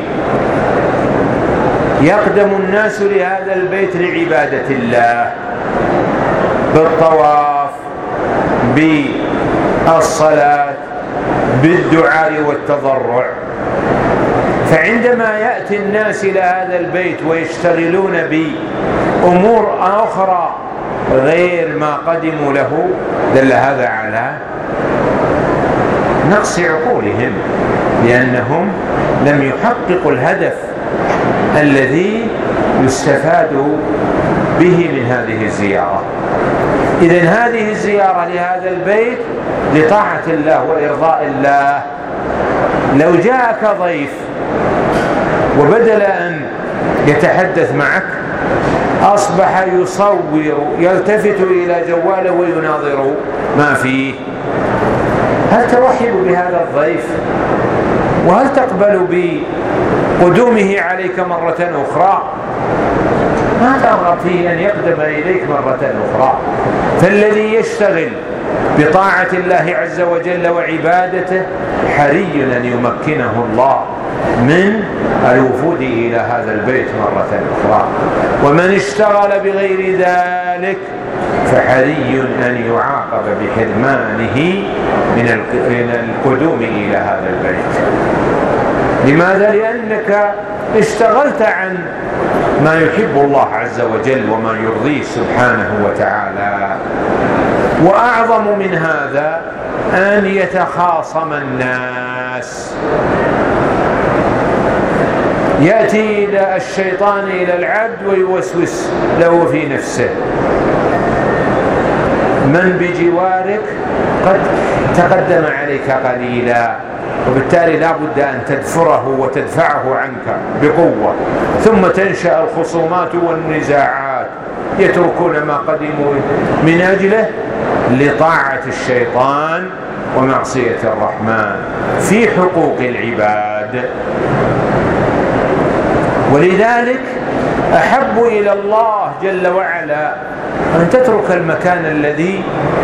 يقدم الناس لهذا البيت لعبادة الله، بالطواف، بالصلاة، بالدعاء والتضرع. فعندما يأتي الناس إلى هذا البيت ويشتغلون بأمور أخرى غير ما قدموا له دل هذا على نقص عقولهم، لأنهم لم يحققوا الهدف الذي يستفاد به من هذه الزيارة. إذن هذه الزيارة لهذا البيت لطاعة الله وإرضاء الله. لو جاءك ضيف وبدل أن يتحدث معك أصبح يصور يلتفت إلى جواله ويناظر ما فيه، هل ترحب بهذا الضيف؟ وهل تقبل بقدومه عليك مرة أخرى؟ ما ترغب فيه أن يقدم إليك مرة أخرى. فالذي يشتغل بطاعة الله عز وجل وعبادته حري أن يمكنه الله من الوفود إلى هذا البيت مرة أخرى. ومن اشتغل بغير ذلك فحري أن يعاقب بحرمانه من القدوم إلى هذا البيت. لماذا؟ لأنك اشتغلت عن ما يحب الله عز وجل وما يرضيه سبحانه وتعالى. وأعظم من هذا أن يتخاصم الناس. يأتي إلى الشيطان إلى العبد ويوسوس له في نفسه: من بجوارك قد تقدم عليك قليلا، وبالتالي لا بد أن تدفره وتدفعه عنك بقوة. ثم تنشأ الخصومات والنزاعات، يتركون ما قدموا من أجله لطاعة الشيطان ومعصية الرحمن في حقوق العباد. ولذلك أحب إلى الله جل وعلا أن تترك المكان الذي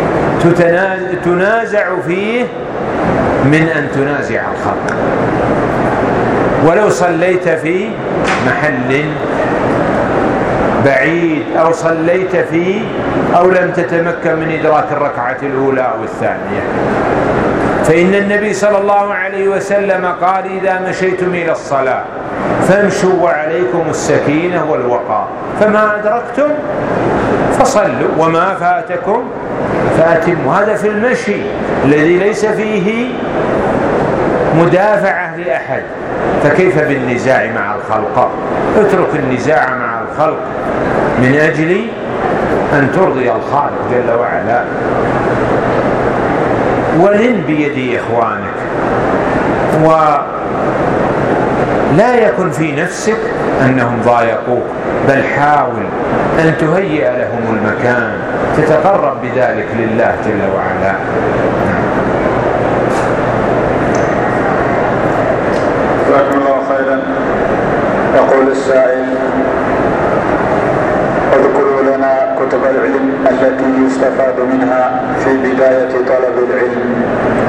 تنازع فيه من أن تنازع الخلق. ولو صليت في محل بعيد أو صليت فيه أو لم تتمكن من إدراك الركعة الأولى أو الثانية، فإن النبي صلى الله عليه وسلم قال: إذا مشيتم إلى الصلاة فامشوا وعليكم السكينة والوقار، فما أدركتم فصلوا وما فاتكم فأتموا. هذا في المشي الذي ليس فيه مدافعة لأحد، فكيف بالنزاع مع الخلق؟ اترك النزاع مع الخلق من أجل أن ترضي الخالق جل وعلا. ولن بيد إخوانك، ولا يكن في نفسك أنهم ضايقوك، بل حاول أن تهيئ لهم المكان تتقرب بذلك لله جل وعلا. جزاكم الله خيرا. يقول السائل: اذكروا لنا كتب العلم التي يستفاد منها في بداية طلب العلم.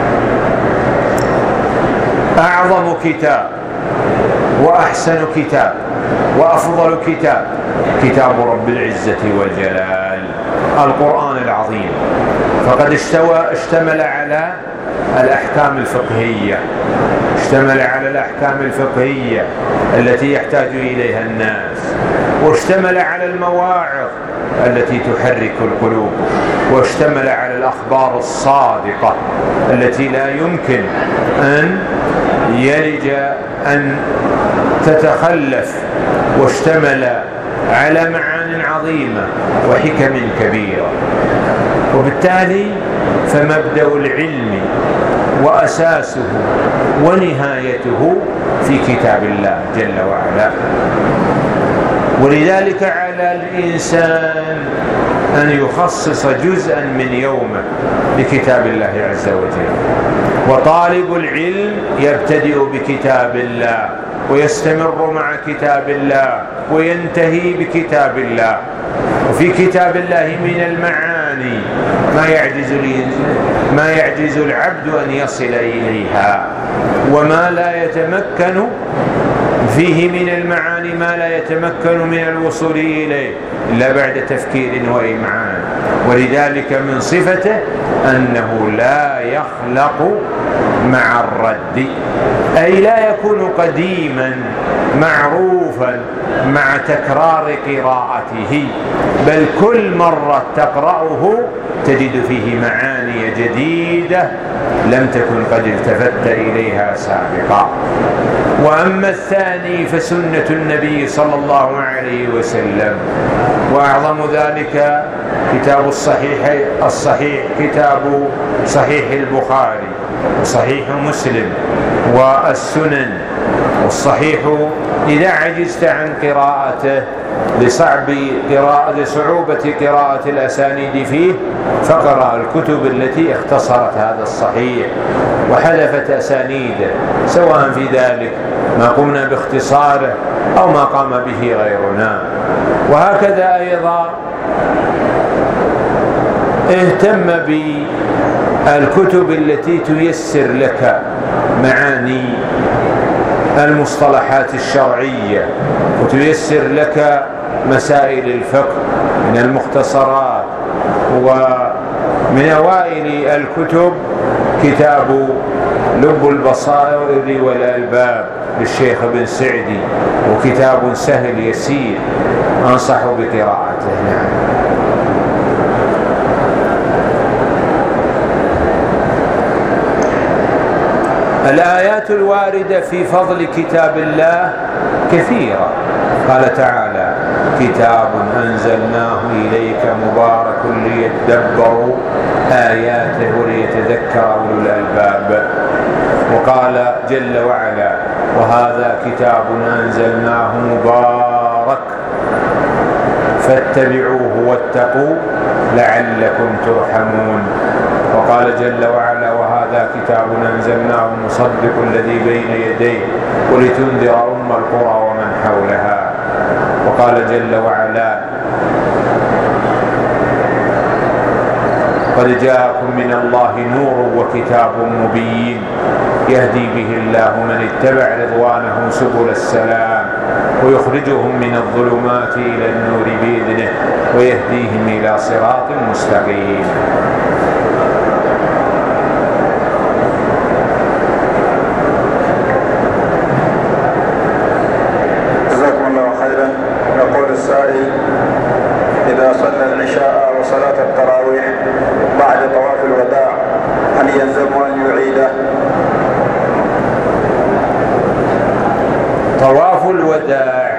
أعظم كتاب وأحسن كتاب وأفضل كتاب كتاب رب العزة والجلال، القرآن العظيم. فقد اشتوى اشتمل على الأحكام الفقهية، اشتمل على الأحكام الفقهية التي يحتاج إليها الناس، واشتمل على المواعظ التي تحرك القلوب، واشتمل على الأخبار الصادقة التي لا يمكن أن يلج أن تتخلف، واشتمل على معان عظيمة وحكم كبيرة. وبالتالي فمبدأ العلم وأساسه ونهايته في كتاب الله جل وعلا. ولذلك على الإنسان أن يخصص جزءا من يومه لكتاب الله عز وجل. وطالب العلم يبتدئ بكتاب الله ويستمر مع كتاب الله وينتهي بكتاب الله. وفي كتاب الله من المعاني ما يعجز ما يعجز العبد أن يصل إليها، وما لا يتمكن فيه من المعاني ما لا يتمكن من الوصول إليه إلا بعد تفكير وإمعان. ولذلك من صفته أنه لا يخلق مع الرد، أي لا يكون قديما معروفا مع تكرار قراءته، بل كل مرة تقرأه تجد فيه معاني جديدة لم تكن قد التفت إليها سابقا. وأما الثاني فسنة النبي صلى الله عليه وسلم، وأعظم ذلك كتاب الصحيح الصحيح كتاب صحيح البخاري وصحيح مسلم والسنن. والصحيح إذا عجزت عن قراءته لصعب قراءة لصعوبة قراءة الأسانيد فيه فقرأ الكتب التي اختصرت هذا الصحيح وحذفت أسانيده، سواء في ذلك ما قمنا باختصاره أو ما قام به غيرنا. وهكذا أيضا اهتم بالكتب التي تيسر لك معاني المصطلحات الشرعية وتيسر لك مسائل الفقه من المختصرات. ومن أوائل الكتب كتاب لب البصائر والألباب للشيخ ابن سعدي، وكتاب سهل يسير أنصح بقراءته. نعم. الآيات الواردة في فضل كتاب الله كثيرة. قال تعالى: كتاب أنزلناه إليك مبارك ليدبروا آياته وليتذكر أولو الألباب. وقال جل وعلا: وهذا كتاب أنزلناه مبارك فاتبعوه واتقوا لعلكم ترحمون. وقال جل وعلا: وهذا كتاب أنزلناه مصدق الذي بين يديه ولتنذر أم القرى ومن حولها. وقال جل وعلا: قد جاءكم من الله نور وكتاب مبين يهدي به الله من اتبع رضوانه سبل السلام ويخرجهم من الظلمات إلى النور بإذنه ويهديهم إلى صراط مستقيم. جزاكم الله خيرا. يقول السائل: إذا صلى العشاء وصلاة التراويح بعد طواف الوداع هل يلزم أن يعيده؟ طواف الوداع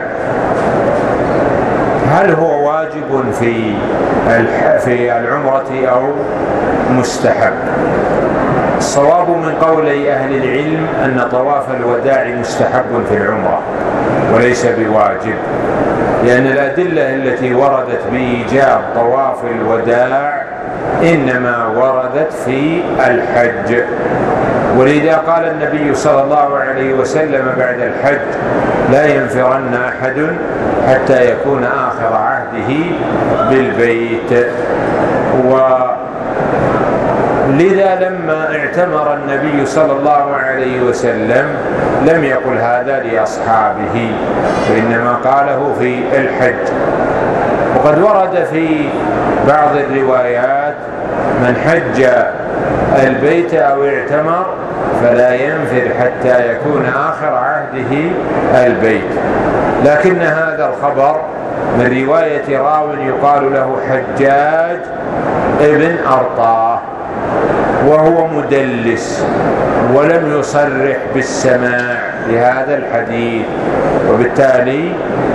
هل هو واجب في في العمرة أو مستحب؟ الصواب من قولي أهل العلم أن طواف الوداع مستحب في العمرة وليس بواجب، لأن الأدلة التي وردت بإيجاب طواف الوداع إنما وردت في الحج. ولذا قال النبي صلى الله عليه وسلم بعد الحج: لا ينفرن أحد حتى يكون آخر عهده بالبيت. ولذا لما اعتمر النبي صلى الله عليه وسلم لم يقل هذا لأصحابه، وإنما قاله في الحج. وقد ورد في بعض الروايات: من حج البيت أو اعتمر فلا ينفر حتى يكون آخر عهده البيت. لكن هذا الخبر من رواية راو يقال له حجاج ابن أرطاه، وهو مدلس ولم يصرح بالسماع لهذا الحديث، وبالتالي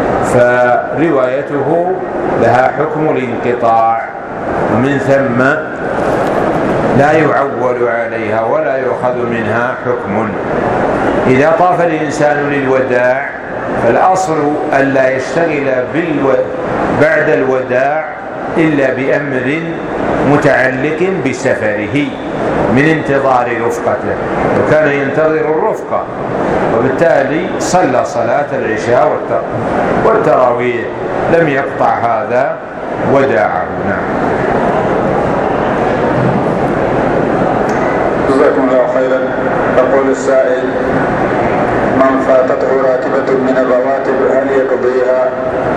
فروايته لها حكم الانقطاع، ومن ثم لا يعول عليها ولا يؤخذ منها حكم. إذا طاف الإنسان للوداع فالأصل ألا يشتغل بالو... بعد الوداع إلا بأمر متعلق بسفره من انتظار رفقته، وكان ينتظر الرفقة، وبالتالي صلى صلاة العشاء والتراويح لم يقطع هذا وداعه. نعم. جزاكم الله خيرا. يقول السائل: من فاتته راتبة من الرواتب هل يقضيها؟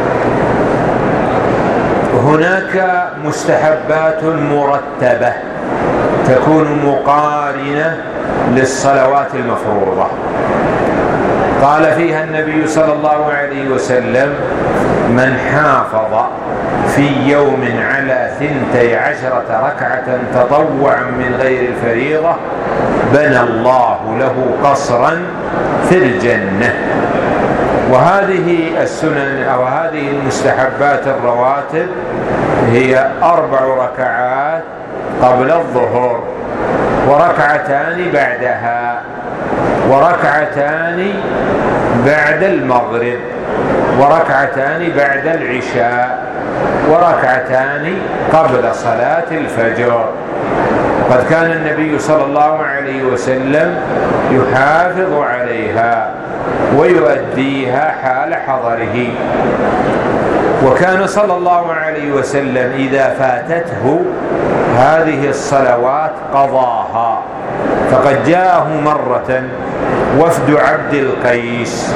هناك مستحبات مرتبة تكون مقارنة للصلوات المفروضة، قال فيها النبي صلى الله عليه وسلم: من حافظ في يوم على ثنتي عشرة ركعة تطوعا من غير الفريضة بنى الله له قصرا في الجنة. وهذه السنن أو هذه المستحبات الرواتب هي أربع ركعات قبل الظهر، وركعتان بعدها، وركعتان بعد المغرب، وركعتان بعد العشاء، وركعتان قبل صلاة الفجر. قد كان النبي صلى الله عليه وسلم يحافظ عليها ويؤديها حال حضره. وكان صلى الله عليه وسلم إذا فاتته هذه الصلوات قضاها. فقد جاءه مرة وفد عبد القيس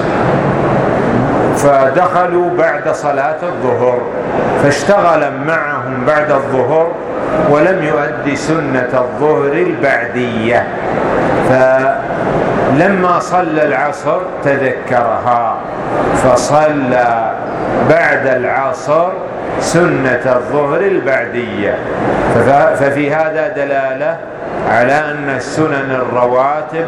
فدخلوا بعد صلاة الظهر فاشتغل معهم بعد الظهر ولم يؤدي سنة الظهر البعدية، فلما صلى العصر تذكرها فصلى بعد العصر سنة الظهر البعدية. ففي هذا دلالة على أن السنن الرواتب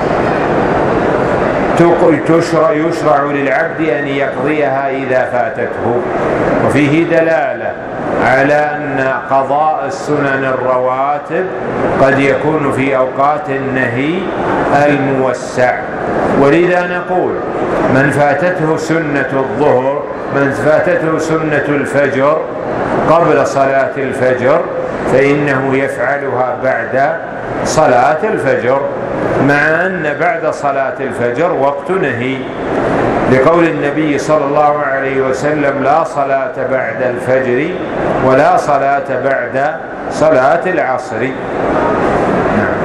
تشرع, يشرع للعبد أن يقضيها إذا فاتته، وفيه دلالة على أن قضاء السنن الرواتب قد يكون في أوقات النهي الموسع. ولذا نقول من فاتته سنة الظهر من فاتته سنة الفجر قبل صلاة الفجر فإنه يفعلها بعد صلاة الفجر، مع أن بعد صلاة الفجر وقت نهي، لقول النبي صلى الله عليه وسلم: لا صلاة بعد الفجر ولا صلاة بعد صلاة العصر. نعم.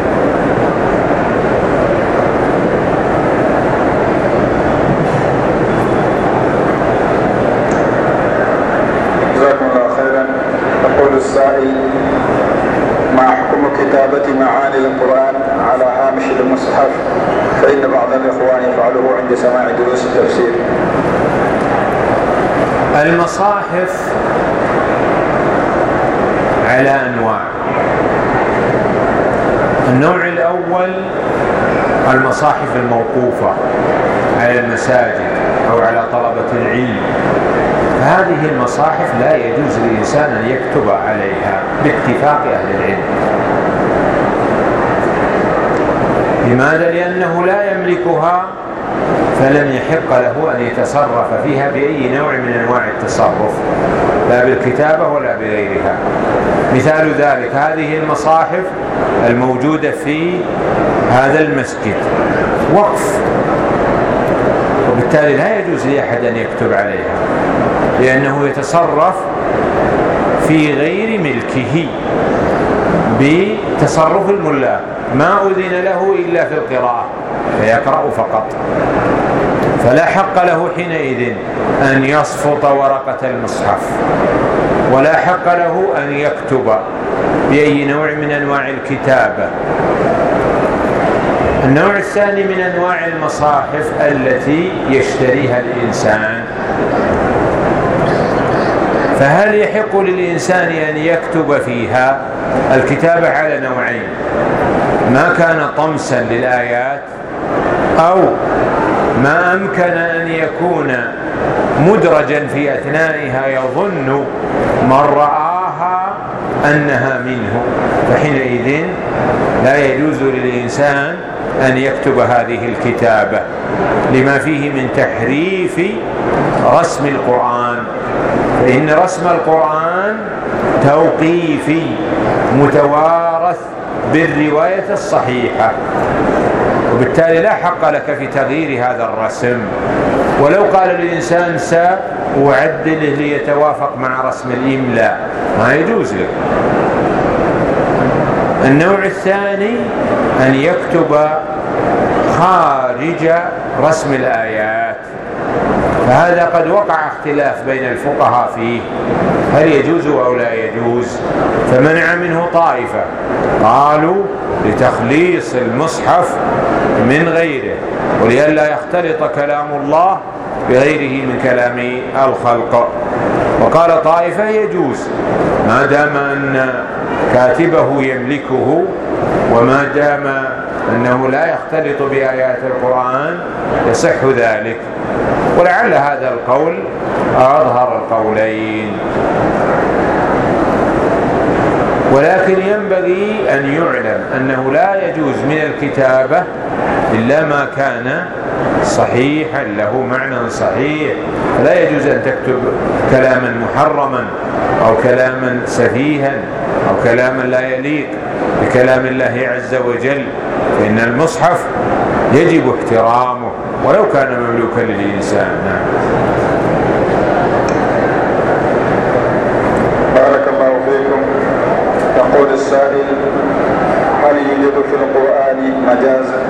جزاكم الله خيرا. يقول السائل: ما حكم كتابة معاني القرآن على هامش المصحف؟ فإن بعض الإخوان يفعله عند سماع دروس التفسير. المصاحف على أنواع. النوع الأول المصاحف الموقوفة على المساجد أو على طلبة العلم، هذه المصاحف لا يجوز للإنسان أن يكتب عليها باتفاق أهل العلم. لماذا؟ لأنه لا يملكها فلم يحق له أن يتصرف فيها بأي نوع من أنواع التصرف، لا بالكتابة ولا بغيرها. مثال ذلك هذه المصاحف الموجودة في هذا المسجد وقف، وبالتالي لا يجوز لأحد أن يكتب عليها لأنه يتصرف في غير ملكه بتصرف الملاك، ما أذن له إلا في القراءة فيقرأ فقط، فلا حق له حينئذ أن يصفط ورقة المصحف، ولا حق له أن يكتب بأي نوع من أنواع الكتابة. النوع الثاني من أنواع المصاحف التي يشتريها الإنسان، فهل يحق للإنسان أن يكتب فيها؟ الكتابة على نوعين: ما كان طمسا للآيات، أو ما أمكن أن يكون مدرجا في أثنائها يظن من رآها أنها منه، فحينئذ لا يجوز للإنسان أن يكتب هذه الكتابة لما فيه من تحريف رسم القرآن، فإن رسم القرآن توقيفي متوارث بالرواية الصحيحة، وبالتالي لا حق لك في تغيير هذا الرسم. ولو قال الإنسان سأعدله ليتوافق مع رسم الإملاء ما يجوز له. النوع الثاني أن يكتب خارج رسم الآيات، فهذا قد وقع اختلاف بين الفقهاء فيه هل يجوز أو لا يجوز، فمنع منه طائفة، قالوا لتخليص المصحف من غيره ولئلا يختلط كلام الله بغيره من كلام الخلق، وقال طائفة يجوز ما دام أن كاتبه يملكه وما دام أنه لا يختلط بآيات القرآن يصح ذلك. ولعل هذا القول أظهر القولين، ولكن ينبغي أن يعلم أنه لا يجوز من الكتابة إلا ما كان صحيحا له معنى صحيح، فلا يجوز أن تكتب كلاما محرما أو كلاما سفيها أو كلاما لا يليق بكلام الله عز وجل، فإن المصحف يجب احترامه ولو كان مملوكا للإنسان. نعم. السائل: هل يوجد في القرآن مجازا؟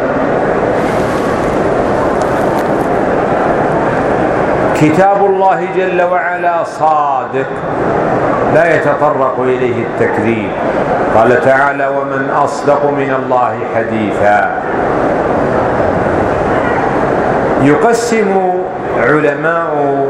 كتاب الله جل وعلا صادق لا يتطرق إليه التكذيب. قال تعالى: ومن أصدق من الله حديثا. يقسم علماء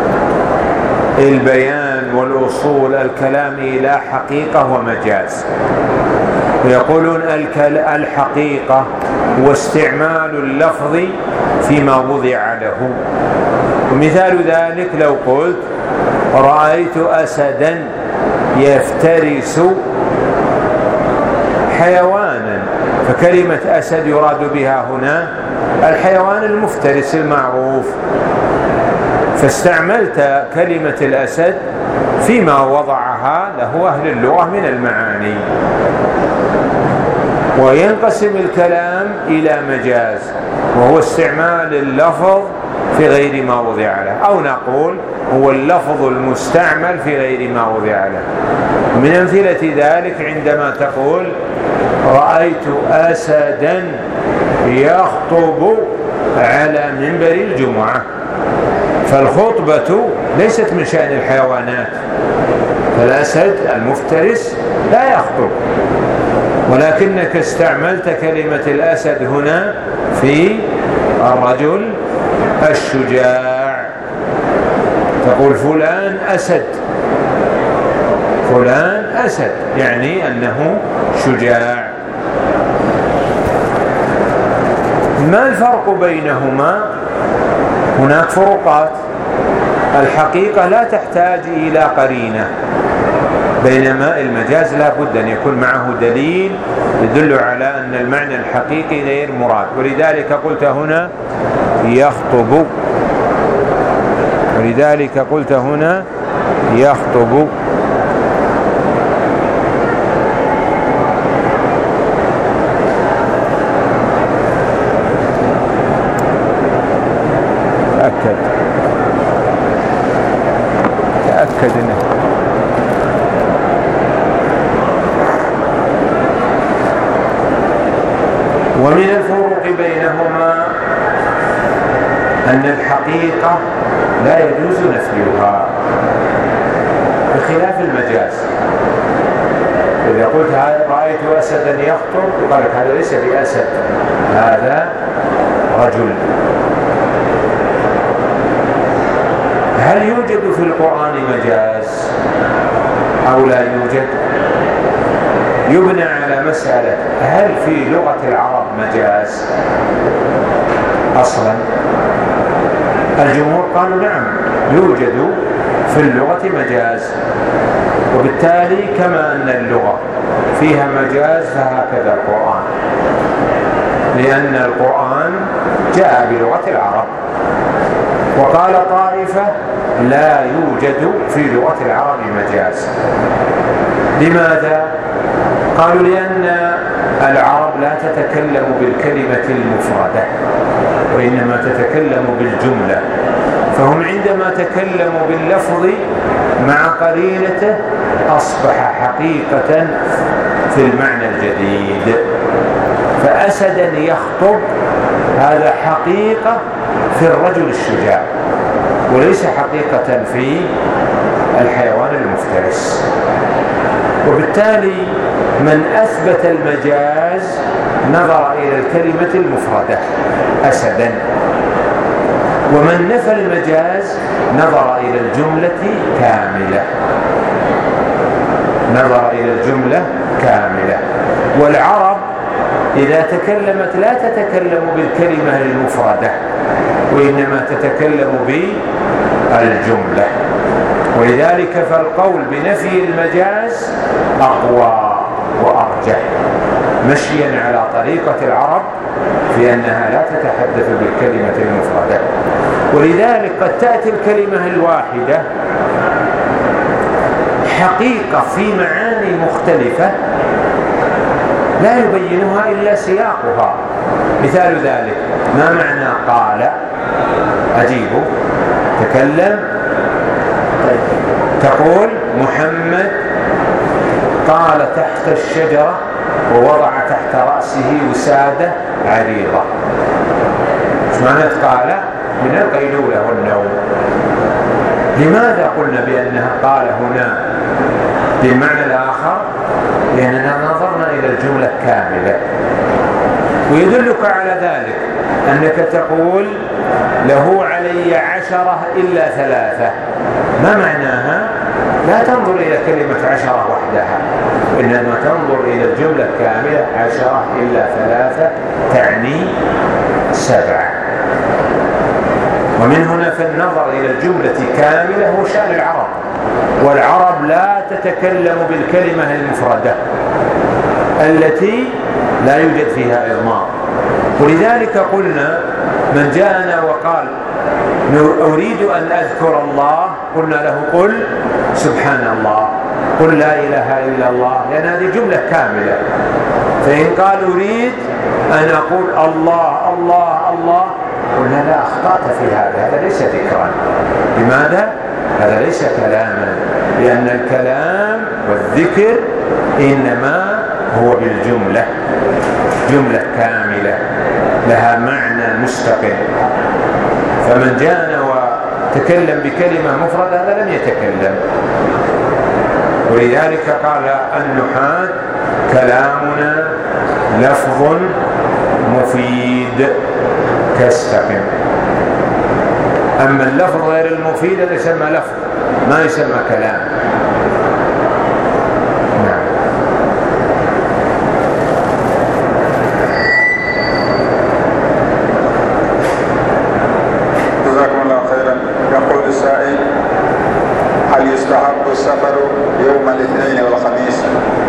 البيان والأصول الكلام إلى حقيقة ومجاز، ويقولون الحقيقة هو استعمال اللفظ فيما وضع له. ومثال ذلك لو قلت: رأيت أسدا يفترس حيوانا، فكلمة أسد يراد بها هنا الحيوان المفترس المعروف، فاستعملت كلمة الأسد فيما وضعها له أهل اللغة من المعاني. وينقسم الكلام إلى مجاز، وهو استعمال اللفظ في غير ما وضع له، أو نقول هو اللفظ المستعمل في غير ما وضع له. من أمثلة ذلك عندما تقول: رأيت أسدا يخطب على منبر الجمعة، فالخطبة ليست من شأن الحيوانات، فالأسد المفترس لا يخطب، ولكنك استعملت كلمة الأسد هنا في الرجل الشجاع، تقول فلان أسد، فلان أسد يعني أنه شجاع. ما الفرق بينهما؟ هناك فروقات. الحقيقة لا تحتاج إلى قرينة، بينما المجاز لا بد أن يكون معه دليل يدل على أن المعنى الحقيقي غير مراد. ولذلك قلت هنا يخطب، ولذلك قلت هنا يخطب. تأكد تأكد انه ومن الفروق بينهما أن الحقيقة لا يجوز نفيها بخلاف المجاز. إذا قلت رأيت أسدا يخطب، يقال لك هذا ليس بأسد، هذا رجل. هل يوجد في القرآن مجاز أو لا يوجد؟ يبنى على مسألة: هل في لغة العرب مجاز أصلا؟ الجمهور قالوا نعم يوجد في اللغة مجاز، وبالتالي كما أن اللغة فيها مجاز فهكذا القرآن، لأن القرآن جاء بلغة العرب. وقال طائفة: لا يوجد في لغة العرب مجاز. لماذا؟ قالوا لأن العرب لا تتكلم بالكلمة المفردة، وإنما تتكلم بالجملة، فهم عندما تكلموا باللفظ مع قرينته أصبح حقيقة في المعنى الجديد. فأسدا يخطب هذا حقيقة في الرجل الشجاع، وليس حقيقة في الحيوان المفترس. وبالتالي من أثبت المجاز نظر إلى الكلمة المفردة أسدا، ومن نفى المجاز نظر إلى الجملة كاملة، نظر إلى الجملة كاملة. والعرب إذا تكلمت لا تتكلم بالكلمة المفردة، وإنما تتكلم بالجملة. ولذلك فالقول بنفي المجاز أقوى وأرجح، مشيا على طريقة العرب في أنها لا تتحدث بالكلمة المفردة. ولذلك قد تأتي الكلمة الواحدة حقيقة في معاني مختلفة لا يبينها إلا سياقها. مثال ذلك: ما معنى قال؟ أجيبه، تكلم. طيب. تقول محمد طال تحت الشجرة ووضع تحت رأسه وسادة عريضة. ايش معنى قال؟ من القيلولة والنوم. لماذا قلنا بأنها قال هنا بالمعنى الآخر؟ لأننا نظرنا إلى الجملة كاملة. ويدلك على ذلك أنك تقول له علي عشرة إلا ثلاثة. ما معناها؟ لا تنظر إلى كلمة عشرة وحدها، إنما تنظر إلى الجملة كاملة. عشرة إلا ثلاثة تعني سبعة. ومن هنا فالنظر إلى الجملة كاملة هو شأن العرب، والعرب لا تتكلم بالكلمة المفردة التي لا يوجد فيها إضمار. ولذلك قلنا من جاءنا وقال أريد أن أذكر الله، قلنا له قل سبحان الله، قل لا إله إلا الله، لأن هذه جملة كاملة. فإن قال أريد أن أقول الله الله الله، قلنا لا، أخطأت في هذا، هذا ليس ذكرا. لماذا؟ هذا ليس كلاما، لأن الكلام والذكر إنما هو بالجملة، جملة كاملة لها معنى مستقل. فمن جاءنا وتكلم بكلمة مفردة هذا لم يتكلم. ولذلك قال النحاة كلامنا لفظ مفيد كاستقم. أما اللفظ غير المفيد هذا يسمى لفظ، ما يسمى كلام. نعم. جزاكم الله خيرا. يقول السائل: هل يستحب السفر يوم الاثنين والخميس؟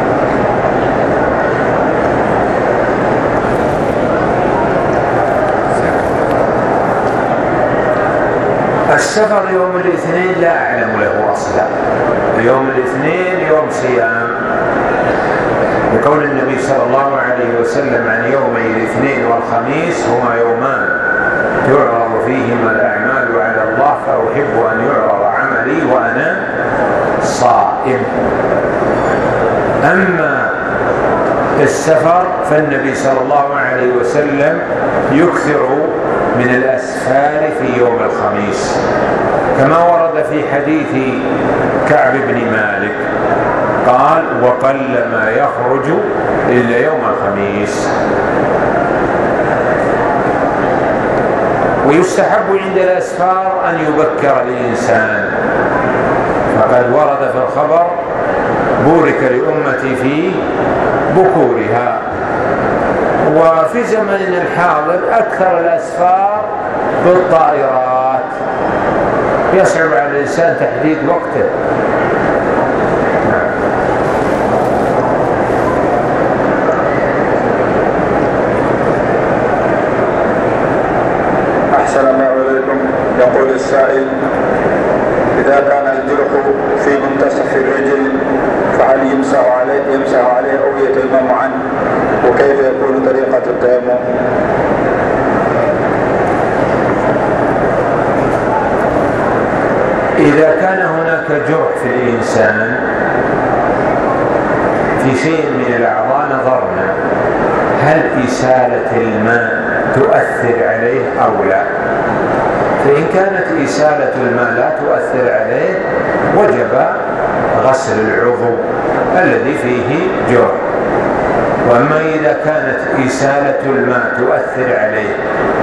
السفر يوم الاثنين لا أعلم له أصلا. يوم الاثنين يوم صيام، بقول النبي صلى الله عليه وسلم عن يومي الاثنين والخميس هما يومان تعرض فيهما الأعمال على الله، فأحب أن يعرض عملي وأنا صائم. أما السفر فالنبي صلى الله عليه وسلم يكثر من الأسفار في يوم الخميس، كما ورد في حديث كعب بن مالك قال: وقل ما يخرج إلا يوم الخميس. ويستحب عند الأسفار أن يبكر الإنسان، فقد ورد في الخبر: بورك لأمتي في بكورها. وفي زمننا الحاضر أكثر الأسفار بالطائرات، يصعب على الإنسان تحديد وقته. أحسن الله إليكم. يقول السائل: إذا كان الجرح في منتصف الرجل فهل يمسح عليه يمسح عليه أو يتيمم عنه؟ وكيف يكون طريقة التيمم؟ إذا كان هناك جرح في الإنسان في شيء من الأعضاء نظرنا هل إسالة الماء تؤثر عليه أو لا. فإن كانت إسالة الماء لا تؤثر عليه وجب غسل العضو الذي فيه جرح. وأما إذا كانت إسالة الماء تؤثر عليه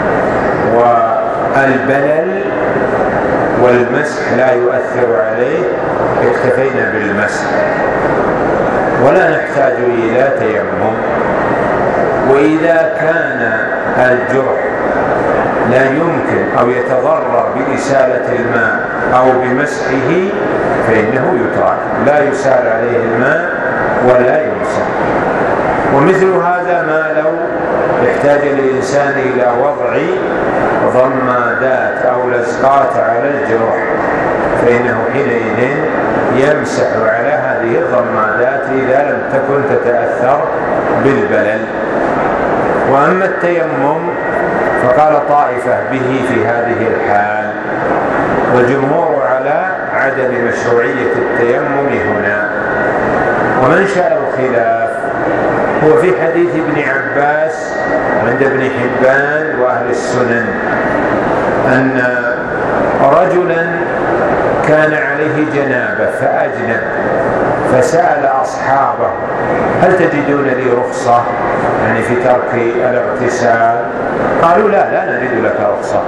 والبلل والمسح لا يؤثر عليه اكتفينا بالمسح ولا نحتاج إلى تيمم. وإذا كان الجرح لا يمكن أو يتضرر بإسالة الماء أو بمسحه فإنه يترك، لا يسال عليه الماء ولا يمسح. ومثل هذا ما لو يحتاج الإنسان إلى وضع ضمادات أو لزقات على الجرح فإنه حينئذ يمسح على هذه الضمادات إذا لم تكن تتأثر بالبلل. وأما التيمم فقال طائفة به في هذه الحال، والجمهور على عدم مشروعية التيمم هنا، ومنشأ الخلاف هو في حديث ابن عباس عند ابن حبان وأهل السنن أن رجلا كان عليه جنابة فأجنب فسأل أصحابه هل تجدون لي رخصة يعني في ترك الاغتسال؟ قالوا لا لا نريد لك رخصة.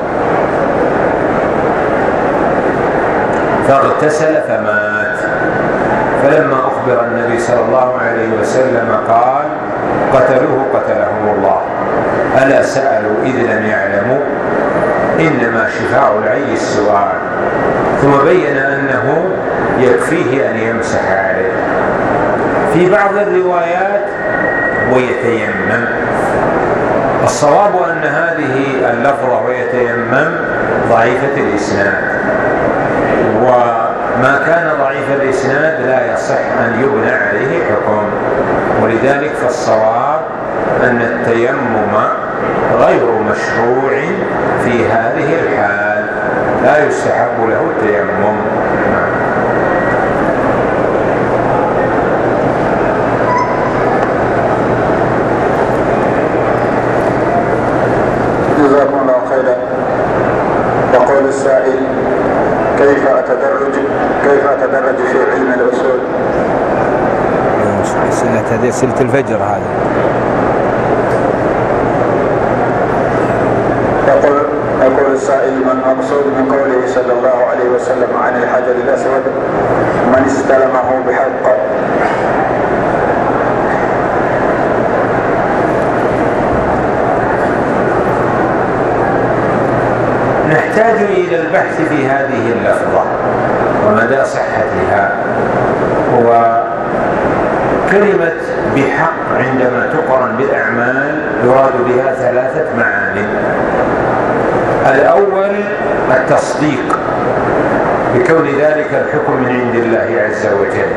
فاغتسل فمات. فلما أخبر النبي صلى الله عليه وسلم قال قتلوه قتلهم الله. ألا سألوا إذ لم يعلموا إنما شفاء العي السؤال. ثم بين أنه يكفيه أن يمسح عليه. في بعض الروايات ويتيمم. الصواب أن هذه اللفظة ويتيمم ضعيفة الإسناد، وما كان ضعيف الإسناد لا يصح أن يبنى عليه حكم، ولذلك فالصواب أن التيمم غير مشروع في هذه الحال، لا يستحب له التيمم. جزاكم الله خيرا. يقول السائل كيف أتدرج كيف أتدرج في علم الأصول؟ هذه أسئلة الفجر هذا. يقول يقول السائل ما المقصود من قوله صلى الله عليه وسلم عن الحجر الأسود من استلمه بحق؟ نحتاج إلى البحث في هذه اللفظة ومدى صحتها. وكلمة بحق عندما تقرن بالأعمال يراد بها ثلاثة معاني. الأول التصديق بكون ذلك الحكم من عند الله عز وجل،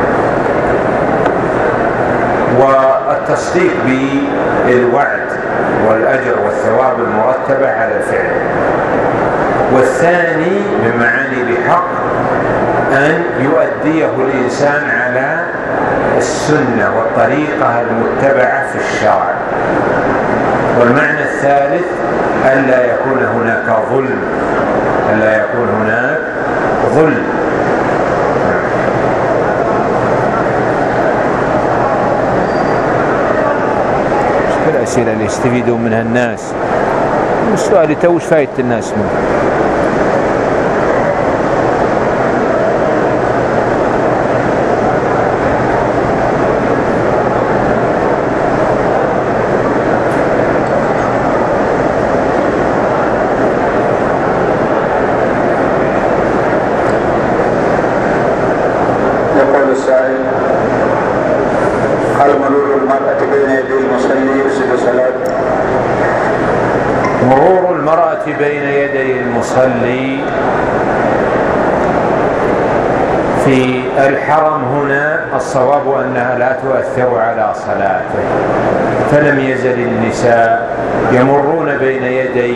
والتصديق بالوعد والأجر والثواب المرتبة على الفعل. والثاني من معاني بحق أن يؤديه الإنسان على السنة والطريقة المتبعة في الشرع. والمعنى الثالث أن لا يكون هناك ظلم، أن لا يكون هناك ظلم. مش الأسئلة اللي يستفيدوا منها الناس، السؤال توش فايدة الناس منه. يقول السائل هل مرور المرأة بين يدي المصلي يفسد صلاته؟ مرور المرأة بين يدي المصلي في الحرم هنا الصواب أنها لا تؤثر على صلاته، فلم يزل النساء يمرون بين يدي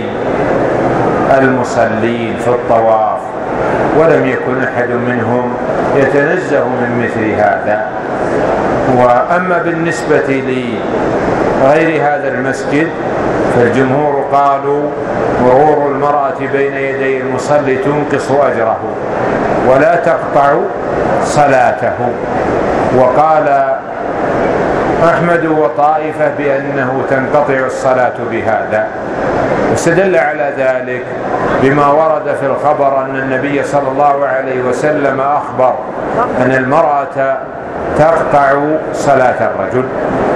المصلين في الطواف، ولم يكن أحد منهم يتنزه من مثل هذا. وأما بالنسبة لغير هذا المسجد فالجمهور قالوا مرور المرأة بين يدي المصلي تنقص أجره ولا تقطع صلاته. وقال أحمد وطائفة بأنه تنقطع الصلاة بهذا، واستدل على ذلك بما ورد في الخبر أن النبي صلى الله عليه وسلم أخبر أن المرأة تقطع صلاة الرجل.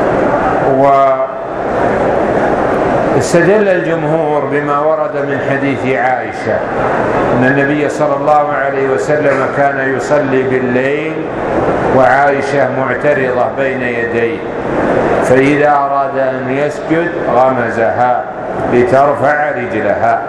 واستدل الجمهور بما ورد من حديث عائشة أن النبي صلى الله عليه وسلم كان يصلي بالليل وعائشة معترضة بين يديه، فإذا أراد أن يسجد غمزها لترفع رجلها.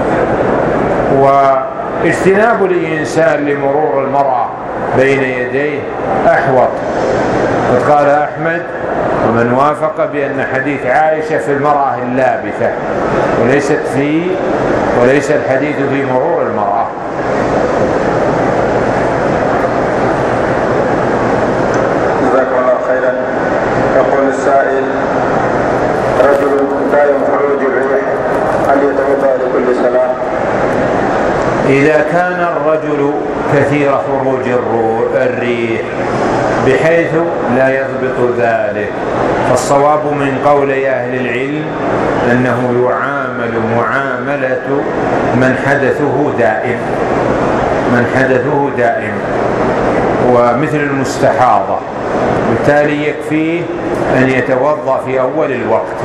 واجتناب الإنسان لمرور المرأة بين يديه أحوط. قد قال أحمد ومن وافق بأن حديث عائشة في المرأة اللابثة وليست في وليس الحديث في مرور المرأة. جزاكم إذا كان الرجل كثير خروج الريح بحيث لا يضبط ذلك، فالصواب من قول أهل العلم أنه يعامل معاملة من حدثه دائم من حدثه دائم ومثل المستحاضة، بالتالي يكفيه أن يتوضأ في أول الوقت.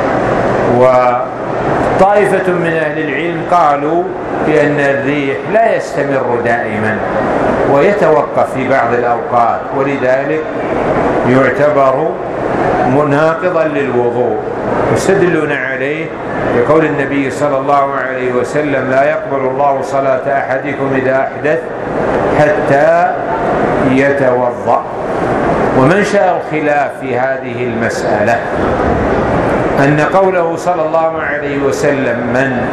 وطائفة من أهل العلم قالوا بأن الريح لا يستمر دائما ويتوقف في بعض الأوقات، ولذلك يعتبر مناقضا للوضوء. يستدلون عليه بقول النبي صلى الله عليه وسلم: لا يقبل الله صلاة أحدكم إذا أحدث حتى يتوضأ. ومنشأ الخلاف في هذه المسألة أن قوله صلى الله عليه وسلم: من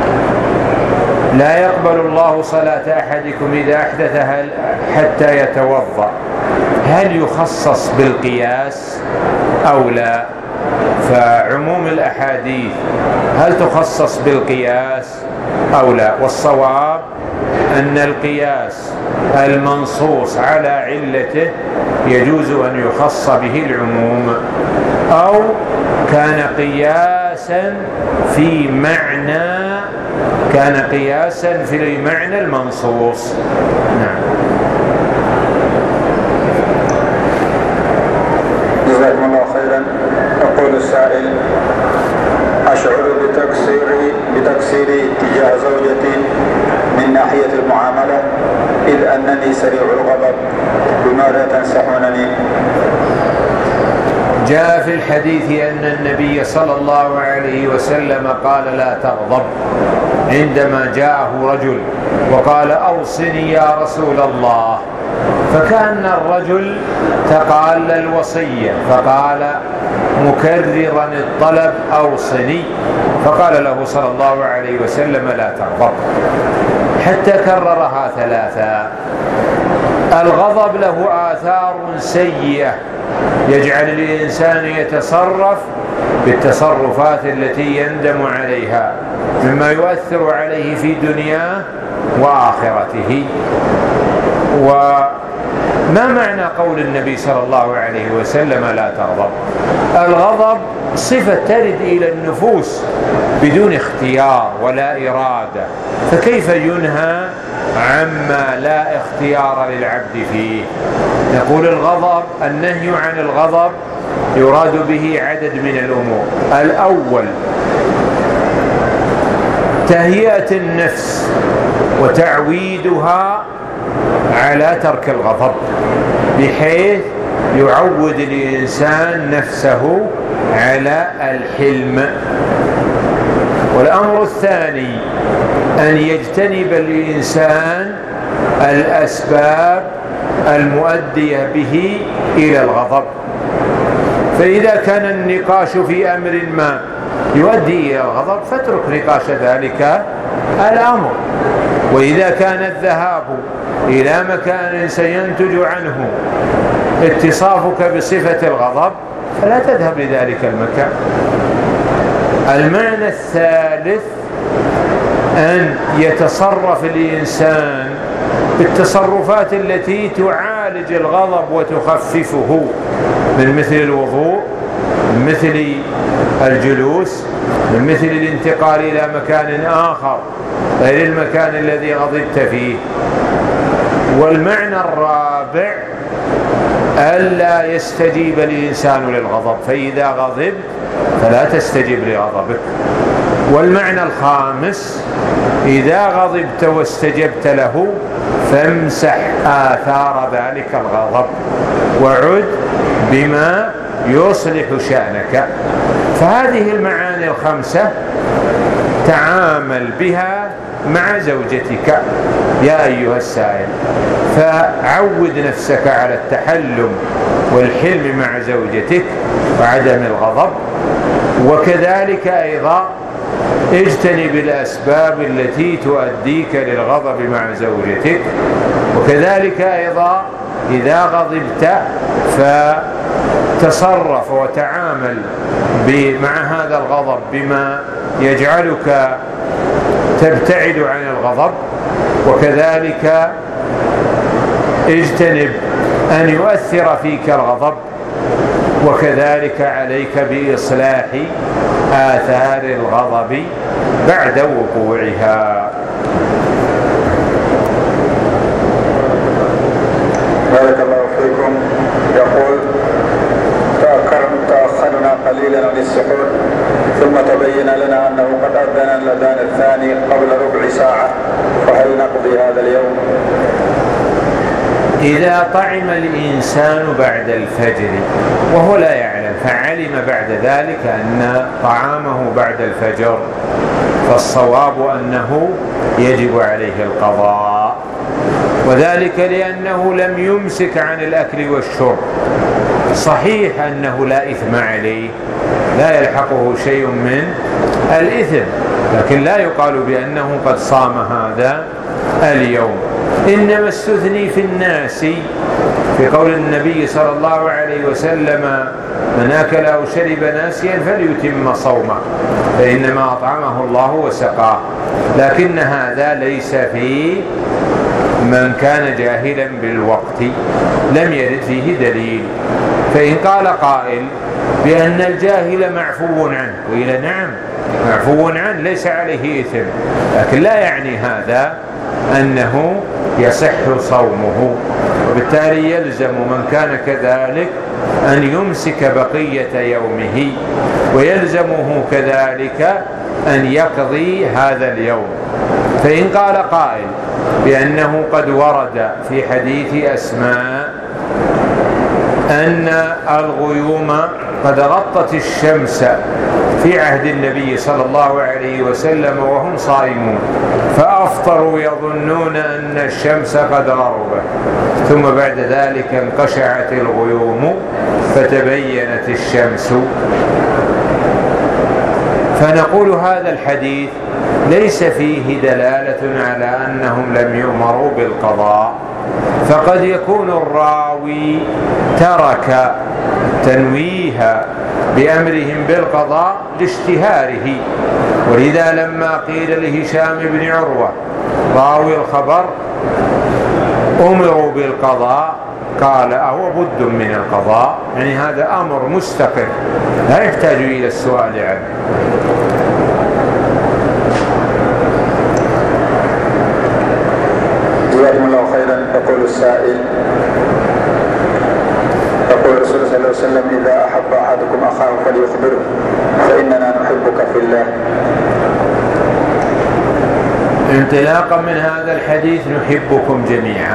لا يقبل الله صلاة أحدكم إذا أحدث حتى يتوضأ، هل يخصص بالقياس أو لا؟ فعموم الأحاديث هل تخصص بالقياس أو لا؟ والصواب أن القياس المنصوص على علته يجوز أن يخص به العموم، أو كان قياسا في معنى كان قياسا في المعنى المنصوص. نعم. جزاكم الله خيرا. يقول السائل: أشعر بتقصيري بتقصيري تجاه زوجتي من ناحية المعاملة، إذ أنني سريع الغضب، بماذا تنصحونني؟ جاء في الحديث أن النبي صلى الله عليه وسلم قال: لا تغضب، عندما جاءه رجل وقال: أوصني يا رسول الله، فكأن الرجل تقال الوصية فقال مكررا الطلب: أوصني، فقال له صلى الله عليه وسلم: لا تغضب، حتى كررها ثلاثا. الغضب له آثار سيئة يجعل الإنسان يتصرف بالتصرفات التي يندم عليها مما يؤثر عليه في دنياه وآخرته. وما معنى قول النبي صلى الله عليه وسلم: لا تغضب؟ الغضب صفة ترد إلى النفوس بدون اختيار ولا إرادة، فكيف ينهى عما لا اختيار للعبد فيه؟ نقول الغضب، النهي عن الغضب يراد به عدد من الأمور. الأول تهيئة النفس وتعويدها على ترك الغضب، بحيث يعود الإنسان نفسه على الحلم. والأمر الثاني أن يجتنب الإنسان الأسباب المؤدية به إلى الغضب، فإذا كان النقاش في أمر ما يؤدي إلى الغضب فاترك نقاش ذلك الأمر. وإذا كان الذهاب إلى مكان سينتج عنه اتصافك بصفة الغضب فلا تذهب لذلك المكان. المعنى الثالث أن يتصرف الإنسان بالتصرفات التي تعالج الغضب وتخففه، من مثل الوضوء، من مثل الجلوس، من مثل الانتقال إلى مكان آخر غير المكان الذي غضبت فيه. والمعنى الرابع ألا يستجيب الإنسان للغضب، فإذا غضبت فلا تستجيب لغضبك. والمعنى الخامس إذا غضبت واستجبت له فامسح آثار ذلك الغضب وعد بما يصلح شأنك. فهذه المعاني الخمسة تعامل بها مع زوجتك يا أيها السائل، فعود نفسك على التحلم والحلم مع زوجتك وعدم الغضب. وكذلك أيضا اجتنب الأسباب التي تؤديك للغضب مع زوجتك. وكذلك أيضا إذا غضبت فتصرف وتعامل مع هذا الغضب بما يجعلك تبتعد عن الغضب وكذلك اجتنب أن يؤثر فيك الغضب، وكذلك عليك بإصلاح آثار الغضب بعد وقوعها. بارك الله فيكم. يقول: تأخرنا قليلا عن السحور ثم تبين لنا أنه قد أذن الأذان الثاني قبل ربع ساعة، فهل نقضي هذا اليوم؟ إذا طعم الإنسان بعد الفجر وهو لا يعلم فعلم بعد ذلك أن طعامه بعد الفجر، فالصواب أنه يجب عليه القضاء، وذلك لأنه لم يمسك عن الأكل والشرب. صحيح أنه لا إثم عليه، لا يلحقه شيء من الإثم، لكن لا يقال بأنه قد صام هذا اليوم. إنما استثني في الناس في قول النبي صلى الله عليه وسلم: من أكل أو شرب ناسيا فليتم صومه فإنما أطعمه الله وسقاه. لكن هذا ليس في من كان جاهلا بالوقت، لم يرد فيه دليل. فإن قال قائل بأن الجاهل معفو عنه، وإلى نعم معفو عنه ليس عليه إثم، لكن لا يعني هذا أنه يصح صومه، وبالتالي يلزم من كان كذلك أن يمسك بقية يومه، ويلزمه كذلك أن يقضي هذا اليوم. فإن قال قائل بأنه قد ورد في حديث أسماء أن الغيوم قد غطت الشمس في عهد النبي صلى الله عليه وسلم وهم صائمون، فأفطروا يظنون أن الشمس قد غربت، ثم بعد ذلك انقشعت الغيوم فتبينت الشمس. فنقول هذا الحديث ليس فيه دلالة على أنهم لم يؤمروا بالقضاء، فقد يكون الراوي ترك تنويه بأمرهم بالقضاء لاشتهاره، ولذا لما قيل لهشام بن عروة راوي الخبر أمروا بالقضاء قال: أهو بد من القضاء؟ يعني هذا أمر مستقر لا يحتاج إلى السؤال عنه. جزاكم الله خيرا. يقول السائل: يقول الرسول صلى الله عليه وسلم: إذا أحب أحدكم أخاه فليخبره فإننا نحبك في الله. انطلاقا من هذا الحديث نحبكم جميعا.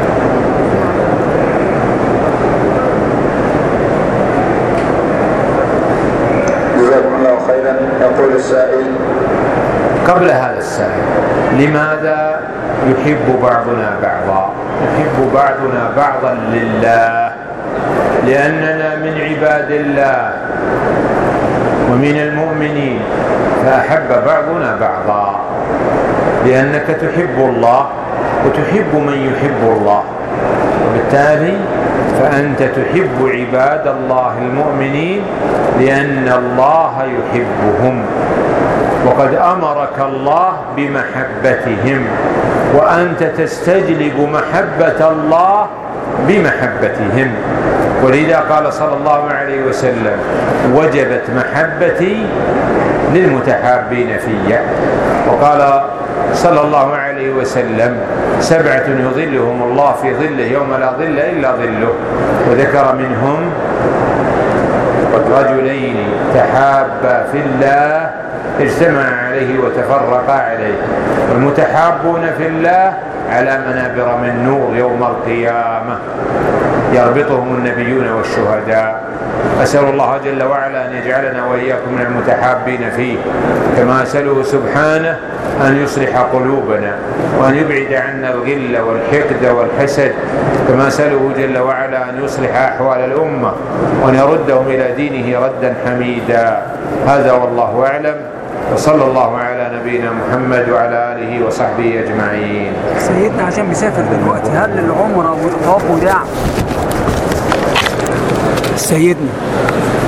جزاكم الله خيرا. يقول السائل: قبل هذا السائل، لماذا يحب بعضنا بعضا؟ يحب بعضنا بعضا لله، لأننا من عباد الله ومن المؤمنين، فأحب بعضنا بعضا لأنك تحب الله وتحب من يحب الله، وبالتالي فأنت تحب عباد الله المؤمنين لأن الله يحبهم، وقد أمرك الله بمحبتهم، وأنت تستجلب محبة الله بمحبتهم. ولذا قال صلى الله عليه وسلم: وجبت محبتي للمتحابين في. وقال صلى الله عليه وسلم: سبعة يظلهم الله في ظله يوم لا ظل إلا ظله، وذكر منهم رجلين تحابا في الله اجتمع عليه وتفرقا عليه، والمتحابون في الله على منابر من نور يوم القيامة يربطهم النبيون والشهداء. أسأل الله جل وعلا أن يجعلنا وإياكم من المتحابين فيه، كما أسأله سبحانه أن يصلح قلوبنا وأن يبعد عنا الغل والحقد والحسد، كما أسأله جل وعلا أن يصلح أحوال الأمة وأن يردهم إلى دينه ردا حميدا. هذا والله أعلم، وصلى الله على نبينا محمد وعلى آله وصحبه أجمعين. سيدنا عشان بيسافر دلوقتي، هل العمرة والطواف وداع سيدنا